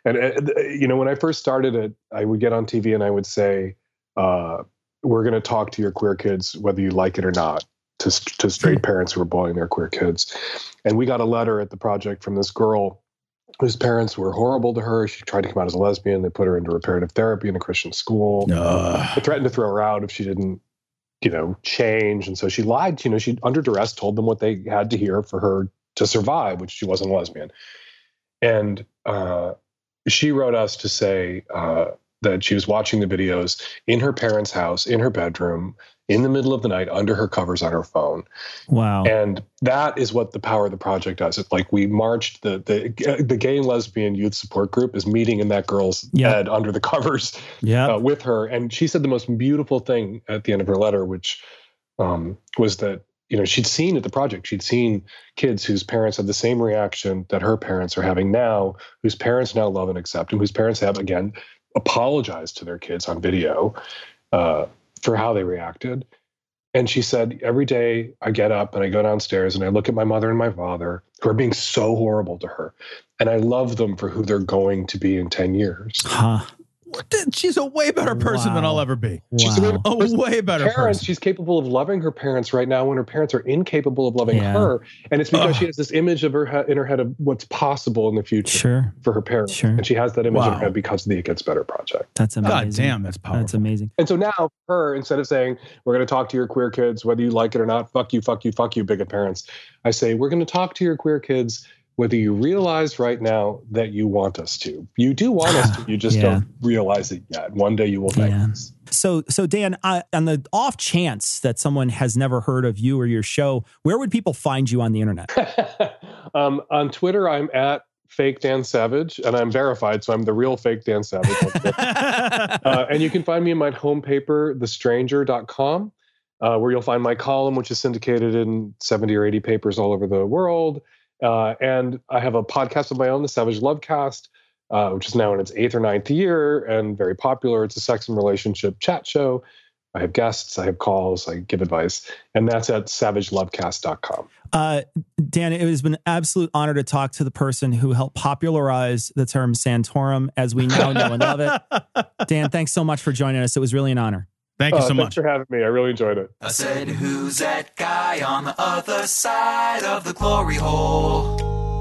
And, when I first started it, I would get on TV and I would say, we're going to talk to your queer kids, whether you like it or not, to straight parents who are bullying their queer kids. And we got a letter at the project from this girl whose parents were horrible to her. She tried to come out as a lesbian. They put her into reparative therapy in a Christian school. They threatened to throw her out if she didn't, change. And so she lied. She under duress told them what they had to hear for her to survive, which she wasn't a lesbian. And she wrote us to say that she was watching the videos in her parents' house, in her bedroom, in the middle of the night, under her covers on her phone. Wow. And that is what the power of the project does. It's like we marched, the gay and lesbian youth support group is meeting in that girl's bed under the covers with her. And she said the most beautiful thing at the end of her letter, which was that, she'd seen at the project, she'd seen kids whose parents had the same reaction that her parents are having now, whose parents now love and accept, and whose parents have, again, apologized to their kids on video for how they reacted. And she said, every day I get up and I go downstairs and I look at my mother and my father who are being so horrible to her. And I love them for who they're going to be in 10 years. Huh. She's a way better person than I'll ever be. Wow. She's a way better person. She's capable of loving her parents right now when her parents are incapable of loving her. And it's because she has this image of her in her head of what's possible in the future for her parents. Sure. And she has that image in her head because of the It Gets Better project. That's amazing. God damn, that's powerful. That's amazing. And so now her, instead of saying, we're going to talk to your queer kids, whether you like it or not, fuck you, bigot parents, I say, we're going to talk to your queer kids whether you realize right now that you want us to. You do want us to, you just don't realize it yet. One day you will thank us. So Dan, on the off chance that someone has never heard of you or your show, where would people find you on the internet? On Twitter, I'm at Fake Dan Savage, and I'm verified, so I'm the real Fake Dan Savage. And you can find me in my home paper, thestranger.com, where you'll find my column, which is syndicated in 70 or 80 papers all over the world. And I have a podcast of my own, the Savage Lovecast, which is now in its 8th or 9th year and very popular. It's a sex and relationship chat show. I have guests, I have calls, I give advice, and that's at savagelovecast.com. Dan, it has been an absolute honor to talk to the person who helped popularize the term Santorum as we now know and love it. Dan, thanks so much for joining us. It was really an honor. Thank you so much. Thanks for having me. I really enjoyed it. I said, who's that guy on the other side of the glory hole?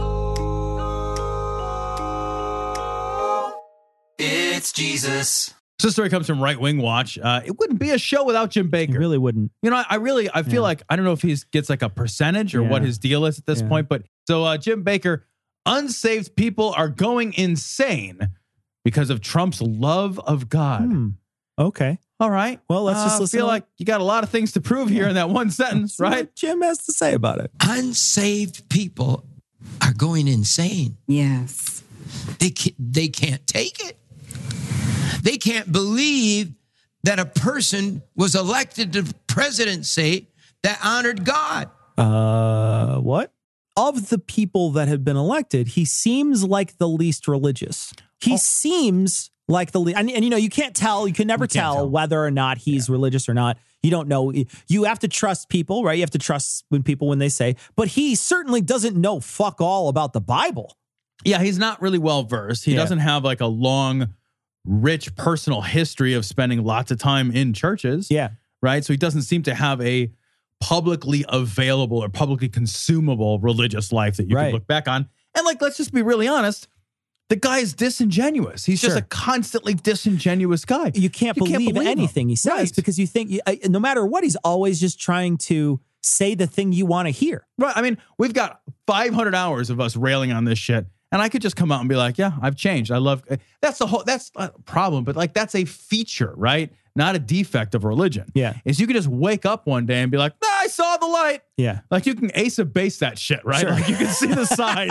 It's Jesus. This story comes from Right Wing Watch. It wouldn't be a show without Jim Bakker. It really wouldn't. I feel like, I don't know if he gets like a percentage or what his deal is at this point, but so Jim Bakker, unsaved people are going insane because of Trump's love of God. Okay. All right. Well, let's just listen. I feel like you got a lot of things to prove here in that one sentence, right? What Jim has to say about it. Unsaved people are going insane. Yes. They can't take it. They can't believe that a person was elected to presidency that honored God. What? Of the people that have been elected, he seems like the least religious. He seems like the least, and you can't tell, you can never tell whether or not he's religious or not. You don't know. You have to trust people, right? You have to trust when they say, but he certainly doesn't know fuck all about the Bible. Yeah, he's not really well versed. He doesn't have like a long, rich personal history of spending lots of time in churches. Yeah. Right. So he doesn't seem to have a publicly available or publicly consumable religious life that you can look back on. And like, let's just be really honest. The guy is disingenuous. He's just a constantly disingenuous guy. You can't believe anything he says because you think no matter what, he's always just trying to say the thing you want to hear. Right. I mean, we've got 500 hours of us railing on this shit. And I could just come out and be like, yeah, I've changed. I love, that's a problem, but like, that's a feature, right? Not a defect of religion. Yeah. Is you can just wake up one day and be like, I saw the light. Yeah. Like you can Ace of Base that shit, right? Sure. Like you can see the sign.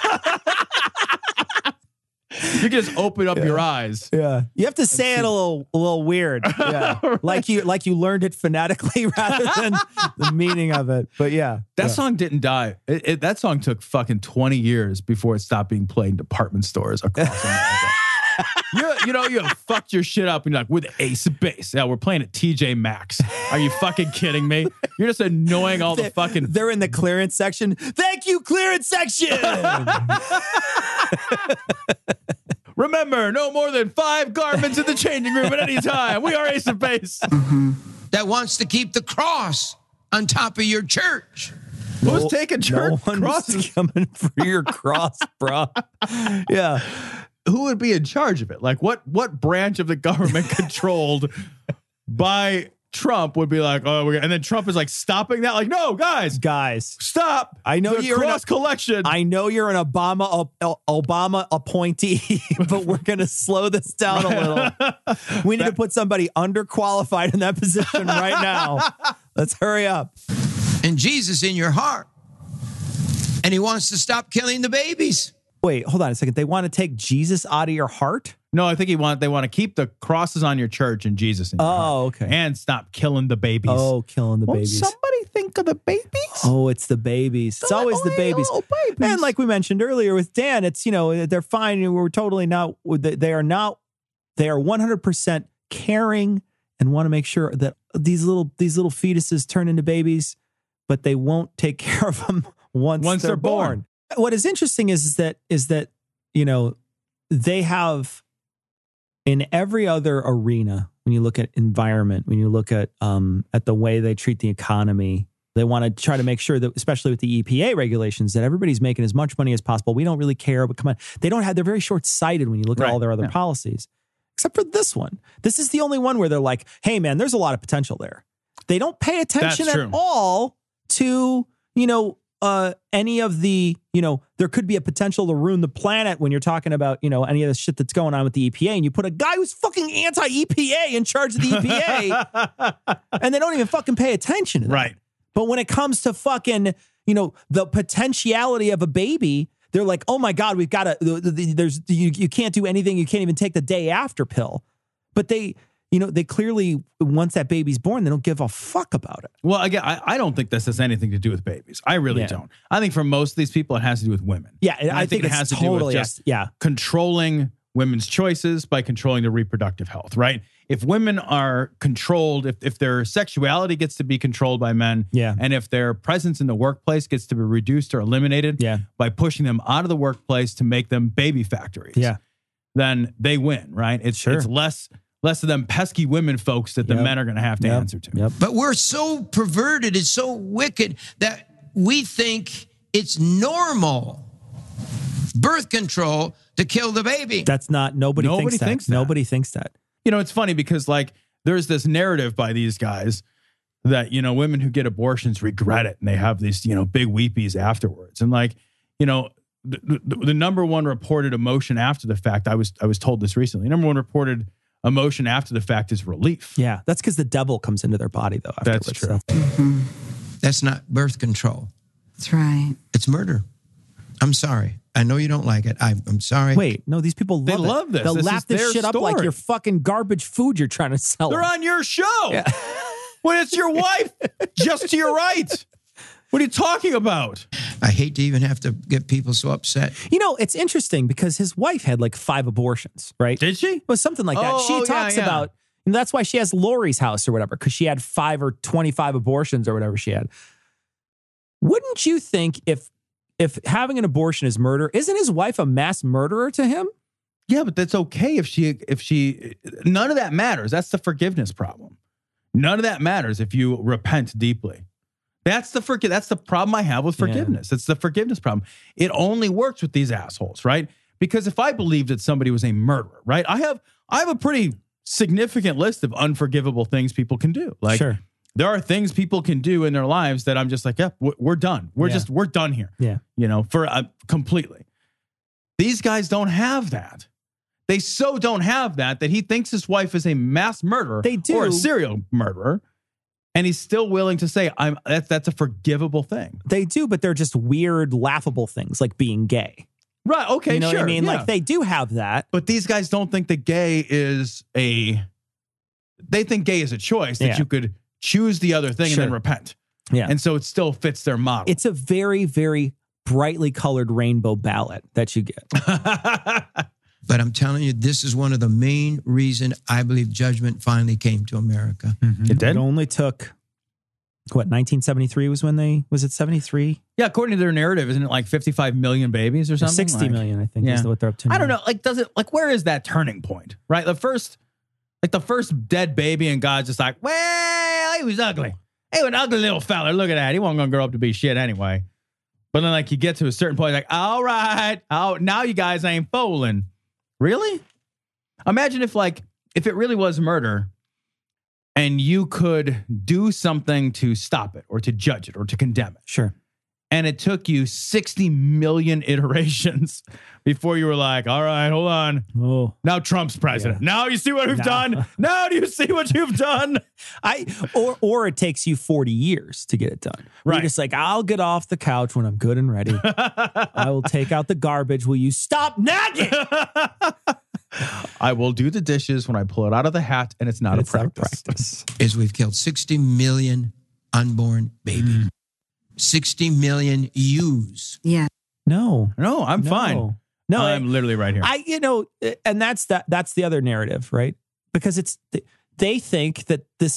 You can just open up your eyes. Yeah. You have to say it a little weird. Yeah. Right. Like you learned it phonetically rather than the meaning of it. But yeah. That song didn't die. That song took fucking 20 years before it stopped being played in department stores across America. You fucked your shit up and you're like, with Ace of Base. Yeah, we're playing at TJ Maxx. Are you fucking kidding me? You're just annoying all the fucking... They're in the clearance section. Thank you, clearance section! Remember Remember, no more than 5 garments in the changing room at any time. We are Ace of Base. that wants to keep the cross on top of your church. Who's taking church no crosses? coming for your cross, bro. Yeah. Who would be in charge of it? Like what branch of the government controlled by Trump would be like, oh, and then Trump is like stopping that. Like, no, guys, stop. I know the you're cross collection. I know you're an Obama appointee, but we're going to slow this down a little. We need to put somebody underqualified in that position right now. Let's hurry up. And Jesus in your heart. And he wants to stop killing the babies. Wait, hold on a second. They want to take Jesus out of your heart? No, I think they want to keep the crosses on your church and Jesus in your heart. Okay. And stop killing the babies. Oh, killing the Won't babies. somebody think of the babies? Oh, it's the babies. It's always the babies. And like we mentioned earlier with Dan, it's, they're fine. We're totally not, they are 100% caring and want to make sure that these little fetuses turn into babies, but they won't take care of them once they're born. What is interesting is that they have in every other arena, when you look at environment, when you look at the way they treat the economy, they want to try to make sure that, especially with the EPA regulations, that everybody's making as much money as possible. We don't really care, but come on, they're very short-sighted when you look at all their other policies, except for this one. This is the only one where they're like, hey man, there's a lot of potential there. They don't pay attention at all to, any of the, there could be a potential to ruin the planet when you're talking about, any of the shit that's going on with the EPA, and you put a guy who's fucking anti-EPA in charge of the EPA and they don't even fucking pay attention to that. Right. But when it comes to fucking, the potentiality of a baby, they're like, oh my God, we've got to, you can't do anything. You can't even take the day after pill. But they clearly, once that baby's born, they don't give a fuck about it. Well, again, I don't think this has anything to do with babies. I really don't. I think for most of these people, it has to do with women. Yeah, I think it has to do with just controlling women's choices by controlling their reproductive health, right? If women are controlled, if their sexuality gets to be controlled by men, and if their presence in the workplace gets to be reduced or eliminated by pushing them out of the workplace to make them baby factories, then they win, right? It's less of them pesky women folks that the men are going to have to answer to. But we're so perverted, it's so wicked that we think it's normal birth control to kill the baby. That's not, nobody thinks that. Nobody thinks that. It's funny because there's this narrative by these guys that, women who get abortions regret it and they have these, big weepies afterwards. And the number one reported emotion after the fact, I was told this recently, number one reported emotion after the fact is relief. Yeah, that's because the devil comes into their body, though. That's true. Mm-hmm. That's not birth control. That's right. It's murder. I'm sorry. I know you don't like it. I'm sorry. Wait, no, these people they love this. They'll this lap this shit up like your fucking garbage food you're trying to sell. They're on your show. Yeah. When it's your wife, just to your right. What are you talking about? I hate to even have to get people so upset. It's interesting because his wife had 5 abortions, right? Did she? It was something like that. She talks about, that's why she has Lori's house or whatever, because she had 5 or 25 abortions or whatever she had. Wouldn't you think if having an abortion is murder, isn't his wife a mass murderer to him? Yeah, but that's okay if she none of that matters. That's the forgiveness problem. None of that matters if you repent deeply. That's the problem I have with forgiveness. It's the forgiveness problem. It only works with these assholes, right? Because if I believed that somebody was a murderer, right? I have a pretty significant list of unforgivable things people can do. There are things people can do in their lives that I'm just like, we're done. We're done here. Yeah. For completely. These guys don't have that. They so don't have that he thinks his wife is a mass murderer. They do. Or a serial murderer. And he's still willing to say, that's a forgivable thing. They do, but they're just weird, laughable things like being gay. Right. Okay. You know sure. what I mean? Yeah. They do have that. But these guys don't think that gay is they think gay is a choice that you could choose the other thing and then repent. Yeah. And so it still fits their model. It's a very, very brightly colored rainbow ballot that you get. But I'm telling you, this is one of the main reasons I believe judgment finally came to America. Mm-hmm. It did? It only took What, 1973 was when was it 73? Yeah, according to their narrative, isn't it like 55 million babies or something? 60 million, I think, is what they're up to now. I don't know. Like, where is that turning point, right? The first dead baby, and God's just like, well, he was ugly. He was an ugly little fella. Look at that. He wasn't going to grow up to be shit anyway. But then, like, you get to a certain point, like, all right, now you guys ain't fooling. Really? Imagine if it really was murder and you could do something to stop it or to judge it or to condemn it. Sure. And it took you 60 million iterations before you were like, all right, hold on. Oh, now Trump's president. Yeah. Now you see what we've done. Now do you see what you've done? Or it takes you 40 years to get it done. Right. You're just like, I'll get off the couch when I'm good and ready. I will take out the garbage. Will you stop nagging? I will do the dishes when I pull it out of the hat, and it's not a practice. Is we've killed 60 million unborn babies. 60 million ewes. Yeah. No, I'm fine. No, I'm literally right here. And that's the other narrative, right? Because they think that this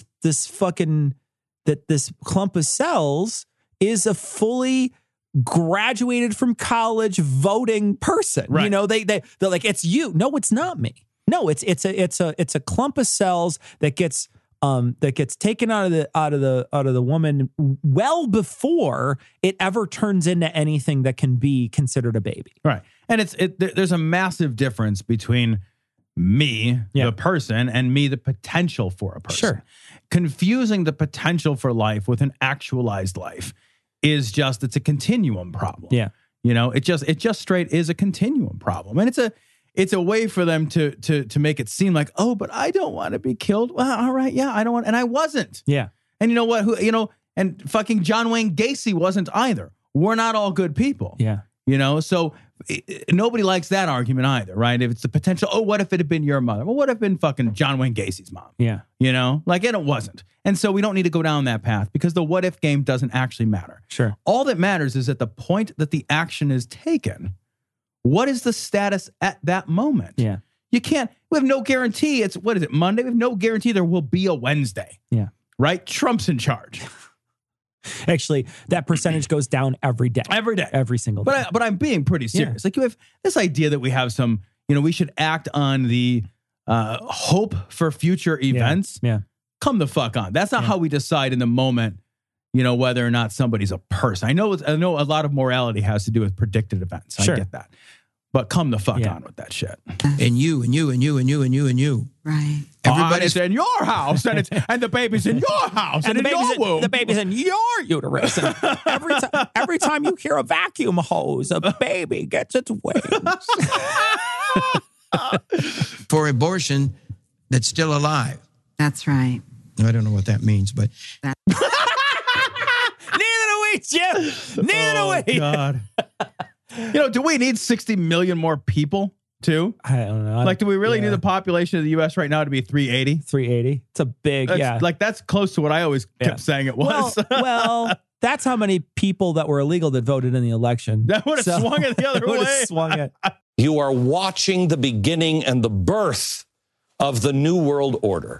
clump of cells is a fully graduated from college voting person. Right. You know, they're like, it's you. No, it's not me. No, it's a clump of cells that gets taken out of the woman well before it ever turns into anything that can be considered a baby. Right. And there's a massive difference between me, the person, and me, the potential for a person. Sure. Confusing the potential for life with an actualized life is it's a continuum problem. Yeah. You know, it just straight is a continuum problem. And it's a way for them to make it seem like, oh, but I don't want to be killed. Well, all right, yeah, I don't want, and I wasn't. Yeah. And you know what? And fucking John Wayne Gacy wasn't either. We're not all good people. Yeah. You know, so nobody likes that argument either, right? If it's the potential, oh, what if it had been your mother? Well, what if it had been fucking John Wayne Gacy's mom? Yeah. You know, and it wasn't. And so we don't need to go down that path because the what if game doesn't actually matter. Sure. All that matters is at the point that the action is taken, what is the status at that moment? Yeah. We have no guarantee. What is it, Monday? We have no guarantee there will be a Wednesday. Yeah. Right? Trump's in charge. Actually, that percentage goes down every day. Every single day. But I'm being pretty serious. Like, you have this idea that we have some, we should act on the hope for future events. Yeah. Come the fuck on. That's not how we decide in the moment, whether or not somebody's a person. I know a lot of morality has to do with predicted events. Sure. I get that. But come the fuck on with that shit. And you. Right. Everybody's in your house, and the baby's in your house, and in your womb. The baby's in your uterus. And every time you hear a vacuum hose, a baby gets its wings. for abortion that's still alive. That's right. I don't know what that means, but neither do we, Jim. Neither do we. God. Do we need 60 million more people too? I don't know. Do we really need the population of the U.S. right now to be 380? 380. It's a big, that's close to what I always kept saying it was. Well, that's how many people that were illegal that voted in the election. That would have swung it the other way. Swung it. You are watching the beginning and the birth of the New World Order.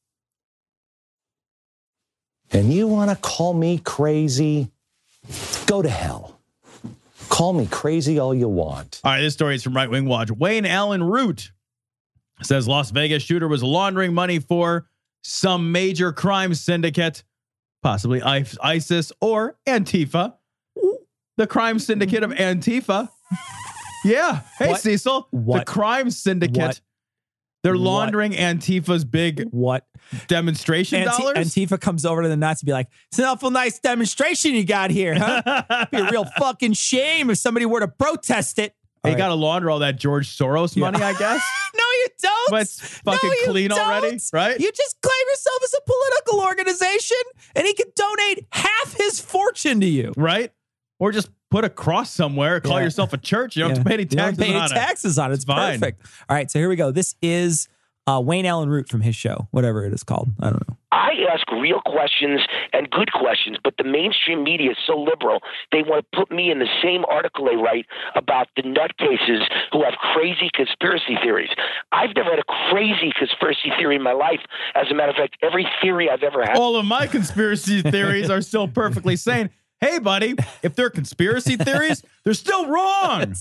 And you want to call me crazy? Go to hell. Call me crazy all you want. All right, this story is from Right Wing Watch. Wayne Allen Root says Las Vegas shooter was laundering money for some major crime syndicate, possibly ISIS or Antifa. The crime syndicate of Antifa. Yeah. Hey, What? Cecil. What? The crime syndicate. What? They're laundering Antifa's big demonstration dollars. Antifa comes over to the Nazis and be like, it's an awful nice demonstration you got here, huh? It'd be a real fucking shame if somebody were to protest it. They got to launder all that George Soros money, I guess. No, you don't. But it's fucking clean already, right? You just claim yourself as a political organization and he could donate half his fortune to you. Right? Or just put a cross somewhere, call yourself a church. You don't have to pay any taxes on it. It's fine. Perfect. All right, so here we go. This is Wayne Allen Root from his show, whatever it is called. I don't know. I ask real questions and good questions, but the mainstream media is so liberal, they want to put me in the same article they write about the nutcases who have crazy conspiracy theories. I've never had a crazy conspiracy theory in my life. As a matter of fact, every theory I've ever had. All of my conspiracy theories are still perfectly sane. Hey, buddy, if they're conspiracy theories, they're still wrong.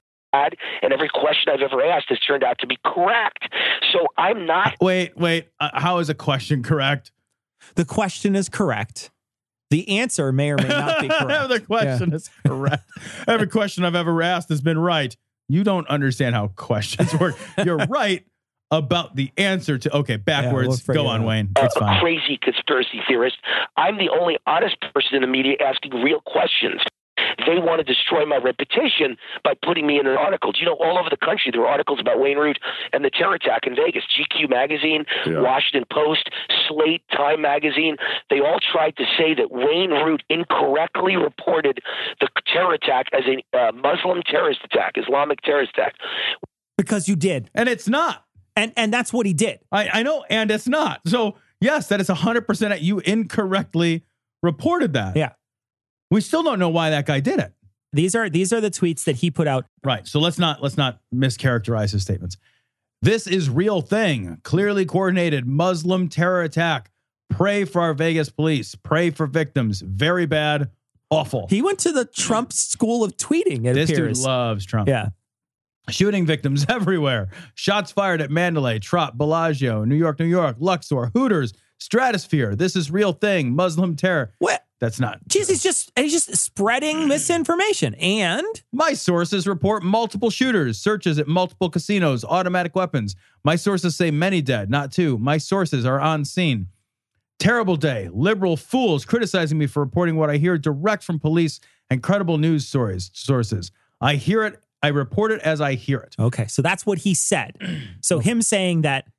And every question I've ever asked has turned out to be correct. So I'm not. Wait. How is a question correct? The question is correct. The answer may or may not be correct. The question is correct. Every question I've ever asked has been right. You don't understand how questions work. You're right about the answer to. Okay, backwards. Go on, Wayne. It's fine. A crazy conspiracy theorist. I'm the only honest person in the media asking real questions. They want to destroy my reputation by putting me in an article. Do you know, all over the country, there are articles about Wayne Root and the terror attack in Vegas. GQ Magazine, Washington Post, Slate, Time Magazine. They all tried to say that Wayne Root incorrectly reported the terror attack as a Muslim terrorist attack, Islamic terrorist attack. Because you did. And it's not. And that's what he did. I know, and it's not. So, yes, that is 100% it. You incorrectly reported that. Yeah. We still don't know why that guy did it. These are the tweets that he put out. Right. So let's not mischaracterize his statements. This is real thing. Clearly coordinated Muslim terror attack. Pray for our Vegas police. Pray for victims. Very bad. Awful. He went to the Trump school of tweeting. This appears. Dude loves Trump. Yeah. Shooting victims everywhere. Shots fired at Mandalay, Trop, Bellagio, New York, Luxor, Hooters, Stratosphere. This is real thing. Muslim terror. What? That's not. Jeez, he's just spreading misinformation. And my sources report multiple shooters, searches at multiple casinos, automatic weapons. My sources say many dead, not two. My sources are on scene. Terrible day. Liberal fools criticizing me for reporting what I hear direct from police and credible news sources. I hear it. I report it as I hear it. Okay, so that's what he said. So him saying that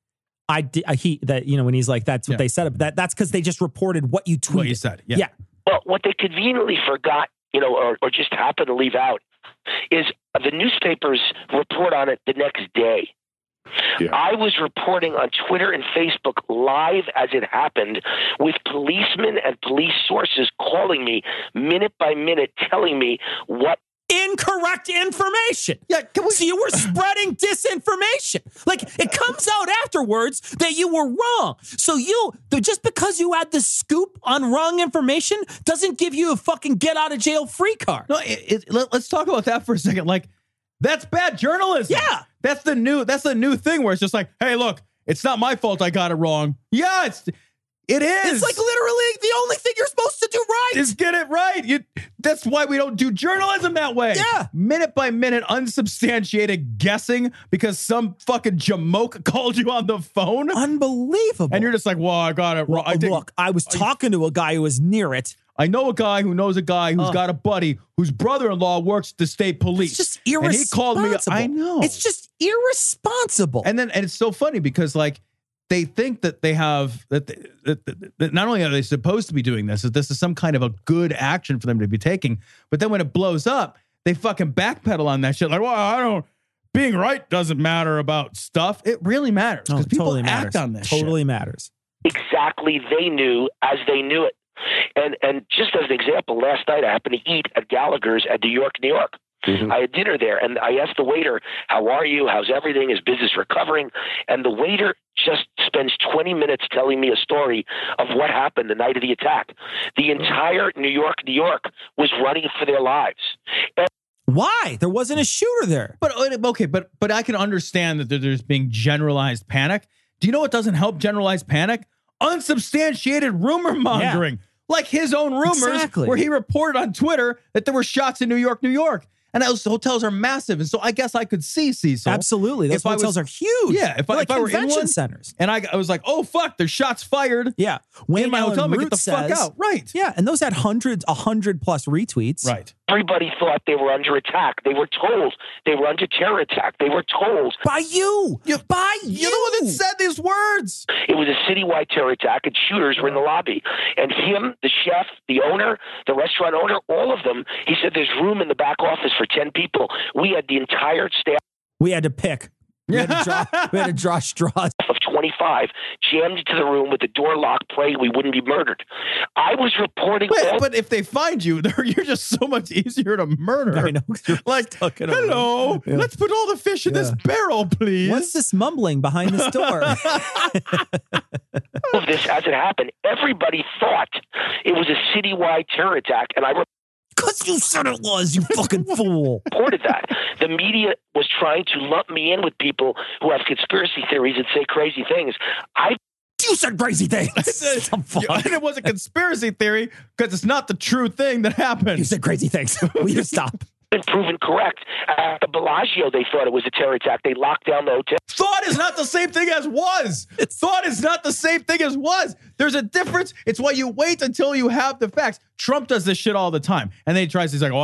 when he's like, that's what they said. That's because they just reported what you tweeted. What you said. Yeah. Well, what they conveniently forgot, or just happened to leave out, is the newspapers report on it the next day. Yeah. I was reporting on Twitter and Facebook live as it happened, with policemen and police sources calling me minute by minute, telling me what incorrect information. Yeah, so you were spreading disinformation. Like, it comes out afterwards that you were wrong. So just because you had the scoop on wrong information doesn't give you a fucking get out of jail free card. No, let's talk about that for a second. Like, that's bad journalism. Yeah, that's the new thing where it's just like, hey, look, it's not my fault I got it wrong. Yeah, it is. It's like literally the only thing you're supposed to do right is get it right. That's why we don't do journalism that way. Yeah. Minute by minute, unsubstantiated guessing because some fucking jamoke called you on the phone. Unbelievable. And you're just like, well, I got it wrong. I was talking to a guy who was near it. I know a guy who knows a guy who's got a buddy whose brother-in-law works at the state police. It's just irresponsible. And he called me. I know. It's just irresponsible. And it's so funny because, like, they think that they have that not only are they supposed to be doing this, that this is some kind of a good action for them to be taking, but then when it blows up, they fucking backpedal on that shit. Like, well, being right doesn't matter about stuff. It really matters because people totally act on this. Totally shit. Matters. Exactly, they knew as they knew it. And just as an example, last night I happened to eat at Gallagher's at New York. Mm-hmm. I had dinner there, and I asked the waiter, how are you? How's everything? Is business recovering? And the waiter just spends 20 minutes telling me a story of what happened the night of the attack. The entire New York was running for their lives. And why? There wasn't a shooter there. But I can understand that there's being generalized panic. Do you know what doesn't help generalized panic? Unsubstantiated rumor mongering. Yeah. Like his own rumors where he reported on Twitter that there were shots in New York. And those hotels are massive. And so I guess I could see Cecil. Absolutely. Those hotels are huge. Yeah. If I were in one centers. And I was like, oh, fuck, there's shots fired. Yeah. In my hotel, get the fuck out. Right. Yeah. And those had 100+ retweets. Right. Everybody thought they were under attack. They were told they were under terror attack. They were told. By you. By you. You're the one that said these words. It was a citywide terror attack, and shooters were in the lobby. And him, the chef, the owner, the restaurant owner, all of them, he said there's room in the back office for 10 people. We had the entire staff. We had to pick. We had to draw straws. Of 25, jammed into the room with the door locked, praying we wouldn't be murdered. I was reporting. But if they find you, you're just so much easier to murder. I know. Like, hello, let's put all the fish in this barrel, please. What's this mumbling behind this door? Of this as it happened, everybody thought it was a citywide terror attack, and I because you said it was, you fucking fool. Reported that. The media was trying to lump me in with people who have conspiracy theories and say crazy things. You said crazy things. And it was a conspiracy theory because it's not the true thing that happened. You said crazy things. Will you stop? Been proven correct. At the Bellagio, they thought it was a terror attack. They locked down the hotel. Thought is not the same thing as was. Thought is not the same thing as was. There's a difference. It's why you wait until you have the facts. Trump does this shit all the time. And then he's like,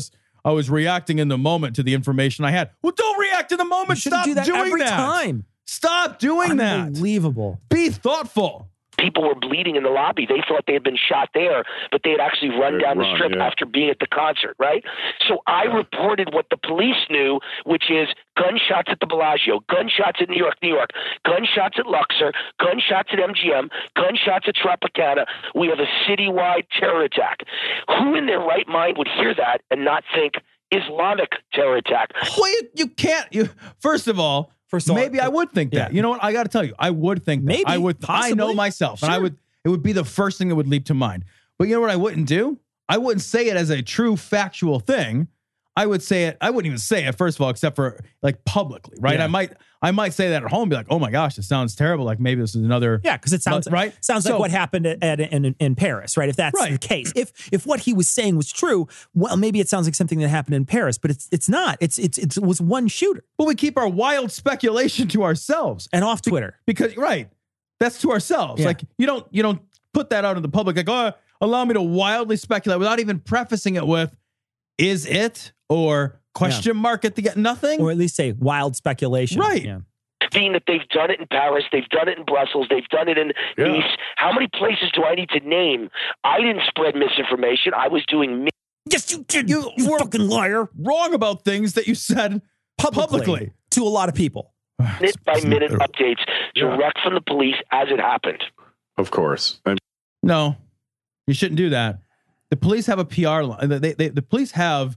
I was reacting in the moment to the information I had. Well, don't react in the moment. Stop do that doing every that. time. Stop doing that. Unbelievable. Be thoughtful. People were bleeding in the lobby. They thought they had been shot there, but they had actually run down the strip after being at the concert, right? So I reported what the police knew, which is gunshots at the Bellagio, gunshots at New York, gunshots at Luxor, gunshots at MGM, gunshots at Tropicana. We have a citywide terror attack. Who in their right mind would hear that and not think Islamic terror attack? Well, you can't. First of all, maybe I would think that. You know what? I got to tell you, I would think that. Maybe. I would. Possibly. I know myself, Sure. and it would be the first thing that would leap to mind. But you know what I wouldn't do? I wouldn't say it as a true factual thing. I would say it. I wouldn't even say it, first of all, except for like publicly, right? Yeah. I might say that at home, and be like, oh my gosh, it sounds terrible. Like maybe this is another. Yeah, because it sounds right. Sounds like what happened in Paris, right? If that's the case, if what he was saying was true, well, maybe it sounds like something that happened in Paris, but it's not. It was one shooter. But we keep our wild speculation to ourselves and off Twitter because that's to ourselves. Yeah. Like you don't put that out in the public. Like, oh, allow me to wildly speculate without even prefacing it with, is it or question mark at the nothing, or at least say wild speculation, right? Yeah. Being that they've done it in Paris, they've done it in Brussels, they've done it in Nice. How many places do I need to name? I didn't spread misinformation. I was doing. Yes, you did. You fucking liar. Wrong about things that you said publicly to a lot of people. Minute by minute updates direct from the police as it happened. Of course. No, you shouldn't do that. The police have a PR line. The police have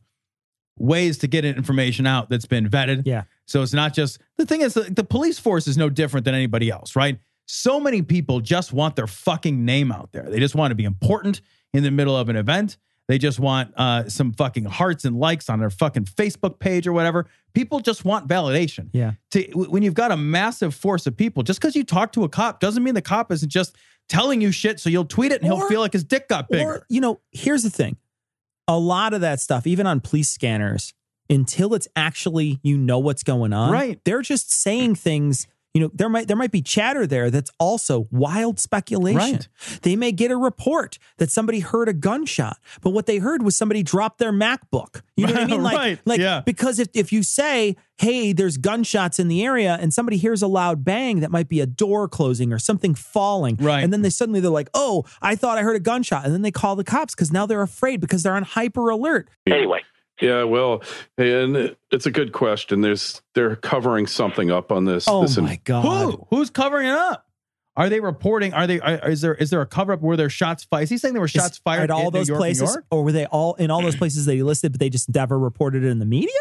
ways to get information out that's been vetted. Yeah. So it's not just, the thing is, the police force is no different than anybody else, right? So many people just want their fucking name out there. They just want to be important in the middle of an event. They just want some fucking hearts and likes on their fucking Facebook page or whatever. People just want validation. Yeah. When you've got a massive force of people, just because you talk to a cop doesn't mean the cop isn't just telling you shit so you'll tweet it and he'll feel like his dick got bigger. Or, here's the thing. A lot of that stuff, even on police scanners, until it's actually, what's going on. Right. They're just saying things. There might be chatter there that's also wild speculation. Right. They may get a report that somebody heard a gunshot, but what they heard was somebody dropped their MacBook. You know what I mean? Because if you say, hey, there's gunshots in the area and somebody hears a loud bang, that might be a door closing or something falling. Right. And then they're like, oh, I thought I heard a gunshot. And then they call the cops because now they're afraid because they're on hyper alert. Anyway. Yeah, well, and it's a good question. They're covering something up on this. Oh my God. Who's covering it up? Are they reporting? Is there a cover up where there's shots fired? Is he saying there were shots fired at all those places, or were they all in all those places they listed, but they just never reported it in the media?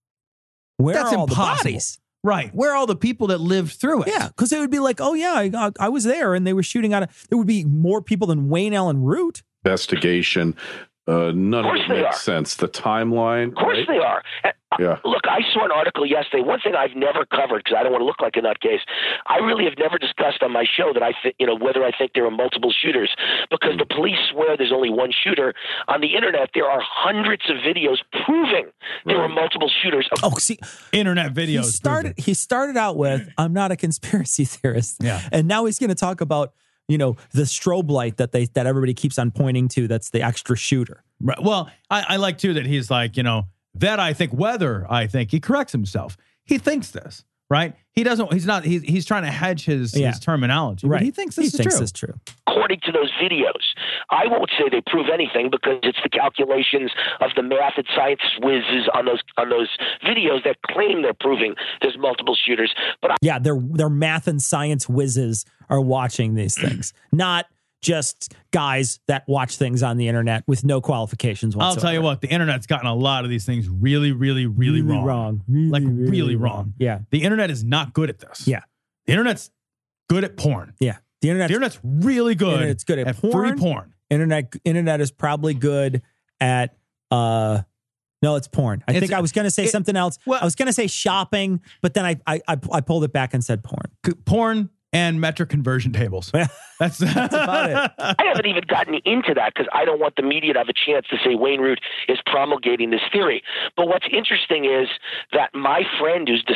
Where That's are all impossible. the bodies? Right. Where are all the people that lived through it? Yeah, because it would be like, oh yeah, I was there, and they were shooting out. There would be more people than Wayne Allen Root. Investigation. None of it makes sense. The timeline. Of course they are. Yeah. Look, I saw an article yesterday. One thing I've never covered because I don't want to look like a nutcase. I really have never discussed on my show that whether I think there are multiple shooters, because the police swear there's only one shooter. On the internet, there are hundreds of videos proving there were multiple shooters. Oh, see, internet videos. He started out with, "I'm not a conspiracy theorist," and now he's going to talk about the strobe light that everybody keeps on pointing to. That's the extra shooter. Right. Well, I like too that he's like, that I think he corrects himself. He thinks this, right? He's trying to hedge his terminology. Right. But he thinks this is true. According to those videos, I won't say they prove anything because it's the calculations of the math and science whizzes on those videos that claim they're proving there's multiple shooters. But their math and science whizzes are watching these things, not just guys that watch things on the internet with no qualifications whatsoever. I'll tell you what, the internet's gotten a lot of these things really, really, really wrong. Really wrong. Yeah. The internet is not good at this. Yeah. The internet's good at porn. Yeah. The internet's really good. It's good at porn. Free porn. Internet is probably good at no, it's porn. I was going to say something else. Well, I was going to say shopping, but then I pulled it back and said porn. Porn and metric conversion tables. That's about it. I haven't even gotten into that because I don't want the media to have a chance to say Wayne Root is promulgating this theory. But what's interesting is that my friend, who's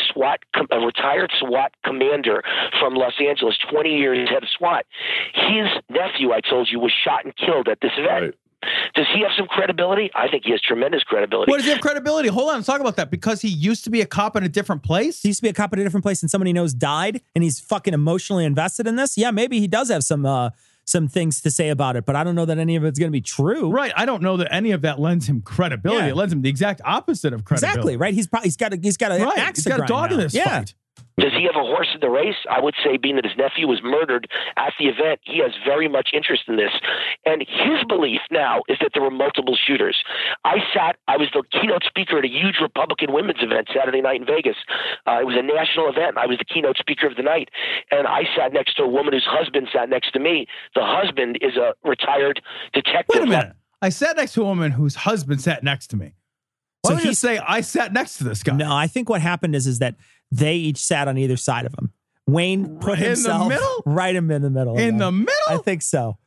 a retired SWAT commander from Los Angeles, 20 years head of SWAT, his nephew, I told you, was shot and killed at this event. Right. Does he have some credibility? I think he has tremendous credibility. What does he have credibility? Hold on, let's talk about that. Because he used to be a cop in a different place? He used to be a cop in a different place and somebody he knows died and he's fucking emotionally invested in this? Yeah, maybe he does have some things to say about it, but I don't know that any of it's going to be true. Right. I don't know that any of that lends him credibility. Yeah. It lends him the exact opposite of credibility. Exactly, right? He's got a right. axe He's to got a grind dog now. in this fight. Does he have a horse in the race? I would say, being that his nephew was murdered at the event, he has very much interest in this. And his belief now is that there were multiple shooters. I was the keynote speaker at a huge Republican women's event Saturday night in Vegas. It was a national event. I was the keynote speaker of the night. And I sat next to a woman whose husband sat next to me. The husband is a retired detective. Wait a minute. I sat next to a woman whose husband sat next to me. Why don't you say I sat next to this guy? No, I think what happened is that they each sat on either side of him. Wayne put himself in the middle? Right in the middle. In the middle? I think so.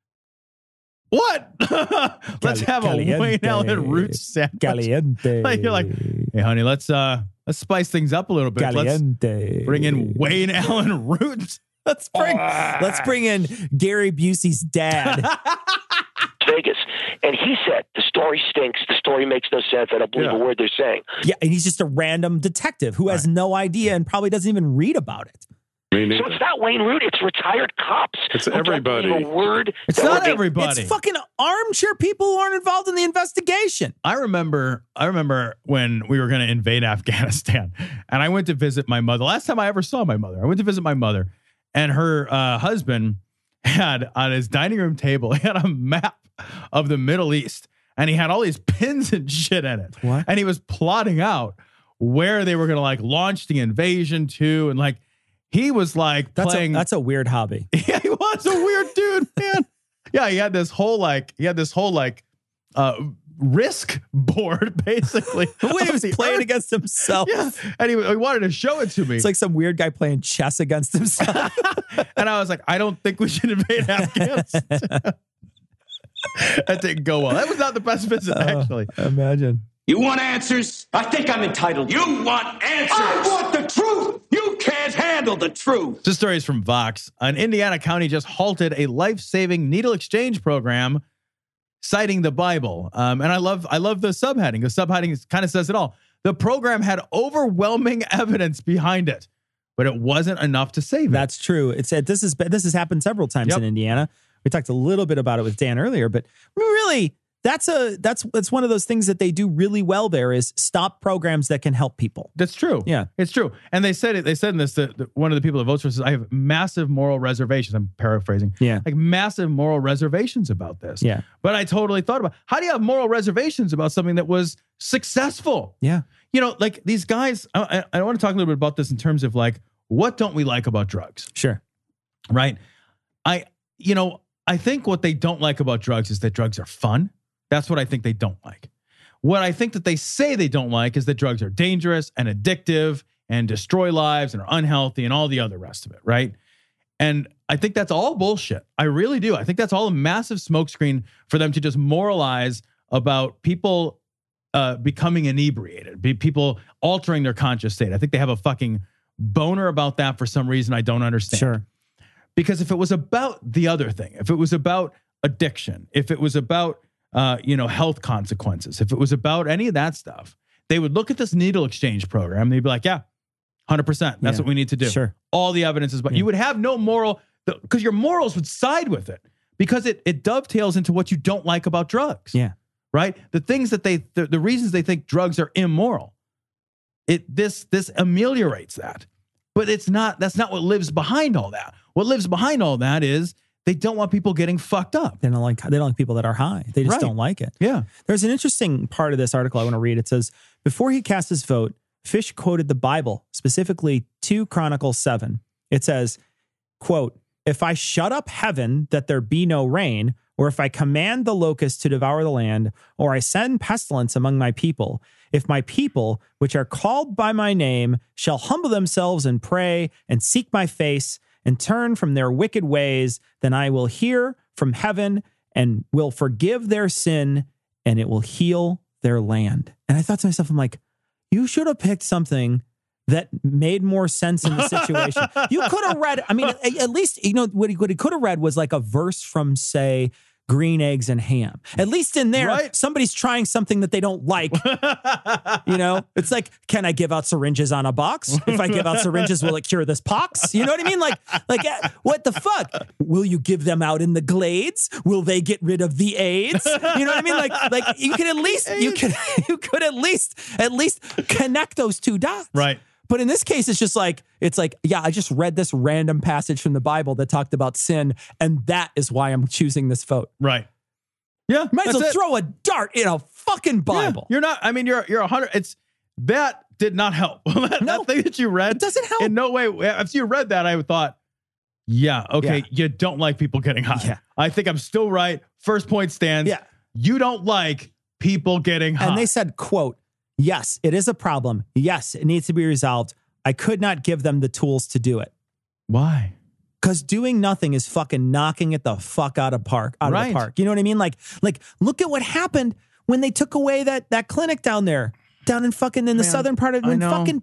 What? Let's have a Wayne Allen Root sandwich. Caliente. Like, you're like, hey, honey, let's spice things up a little bit. Caliente. Let's bring in Wayne Allen Root. Let's bring in Gary Busey's dad. Vegas. And he said, the story stinks. The story makes no sense. I don't believe a word they're saying. Yeah, and he's just a random detective who has no idea and probably doesn't even read about it. So it's not Wayne Root. It's retired cops. It's everybody. Don't believe a word. It's not everybody. It's fucking armchair people who aren't involved in the investigation. I remember when we were going to invade Afghanistan, and I went to visit my mother. Last time I ever saw my mother, I went to visit my mother, and her husband had on his dining room table, he had a map of the Middle East, and he had all these pins and shit in it. What? And he was plotting out where they were going to like launch the invasion to, and like he was like playing. That's a weird hobby. Yeah, he was a weird dude, man. Yeah, he had this whole risk board basically. When he was playing against himself. Yeah, and he wanted to show it to me. It's like some weird guy playing chess against himself. And I was like, I don't think we should invade Afghanistan. That didn't go well. That was not the best visit, actually. Imagine. You want answers? I think I'm entitled. You want answers? I want the truth. You can't handle the truth. This story is from Vox. An Indiana county just halted a life-saving needle exchange program, citing the Bible. And I love the subheading. The subheading kind of says it all. The program had overwhelming evidence behind it, but it wasn't enough to save it. That's true. This has happened several times in Indiana. We talked a little bit about it with Dan earlier, but really, that's one of those things that they do really well there is stop programs that can help people. That's true. Yeah, it's true. And they said in this that one of the people that votes for this says, I have massive moral reservations. I'm paraphrasing. Yeah. Like massive moral reservations about this. Yeah. But I totally thought about, how do you have moral reservations about something that was successful? Yeah. You know, like these guys, I want to talk a little bit about this in terms of like, what don't we like about drugs? Sure. Right. I think what they don't like about drugs is that drugs are fun. That's what I think they don't like. What I think that they say they don't like is that drugs are dangerous and addictive and destroy lives and are unhealthy and all the other rest of it, right? And I think that's all bullshit. I really do. I think that's all a massive smokescreen for them to just moralize about people becoming inebriated, people altering their conscious state. I think they have a fucking boner about that for some reason I don't understand. Sure. Because if it was about the other thing, if it was about addiction, if it was about health consequences, if it was about any of that stuff, they would look at this needle exchange program and they'd be like, yeah, 100%. That's what we need to do. Sure. All the evidence is, but you would have no moral, because your morals would side with it, because it dovetails into what you don't like about drugs. Yeah. Right? The things that the reasons they think drugs are immoral. This ameliorates that. But that's not what lives behind all that. What lives behind all that is they don't want people getting fucked up. They don't like people that are high. They just don't like it. Yeah. There's an interesting part of this article I want to read. It says, before he cast his vote, Fish quoted the Bible, specifically 2 Chronicles 7. It says, quote, "If I shut up heaven that there be no rain, or if I command the locusts to devour the land, or I send pestilence among my people, if my people, which are called by my name, shall humble themselves and pray and seek my face and turn from their wicked ways, then I will hear from heaven and will forgive their sin, and it will heal their land." And I thought to myself, I'm like, you should have picked something that made more sense in the situation. You could have read, I mean, at least, what he could have read was like a verse from, say, Green Eggs and Ham. At least in there, somebody's trying something that they don't like. It's like, can I give out syringes on a box? If I give out syringes, will it cure this pox? You know what I mean? Like, what the fuck? Will you give them out in the glades? Will they get rid of the AIDS? You know what I mean? Like you could at least, you could at least connect those two dots. Right. But in this case, it's like, yeah, I just read this random passage from the Bible that talked about sin, and that is why I'm choosing this vote. Right. Yeah. Might as well throw a dart in a fucking Bible. Yeah, you're not, I mean, you're 100. That did not help. That thing that you read. It doesn't help. In no way. After you read that, I thought, yeah, okay, you don't like people getting high. Yeah. I think I'm still right. First point stands. Yeah. You don't like people getting high. And they said, quote, "Yes, it is a problem. Yes, it needs to be resolved. I could not give them the tools to do it." Why? Because doing nothing is fucking knocking it the fuck out of the park. You know what I mean? Like, look at what happened when they took away that clinic down there, down in fucking in the southern part of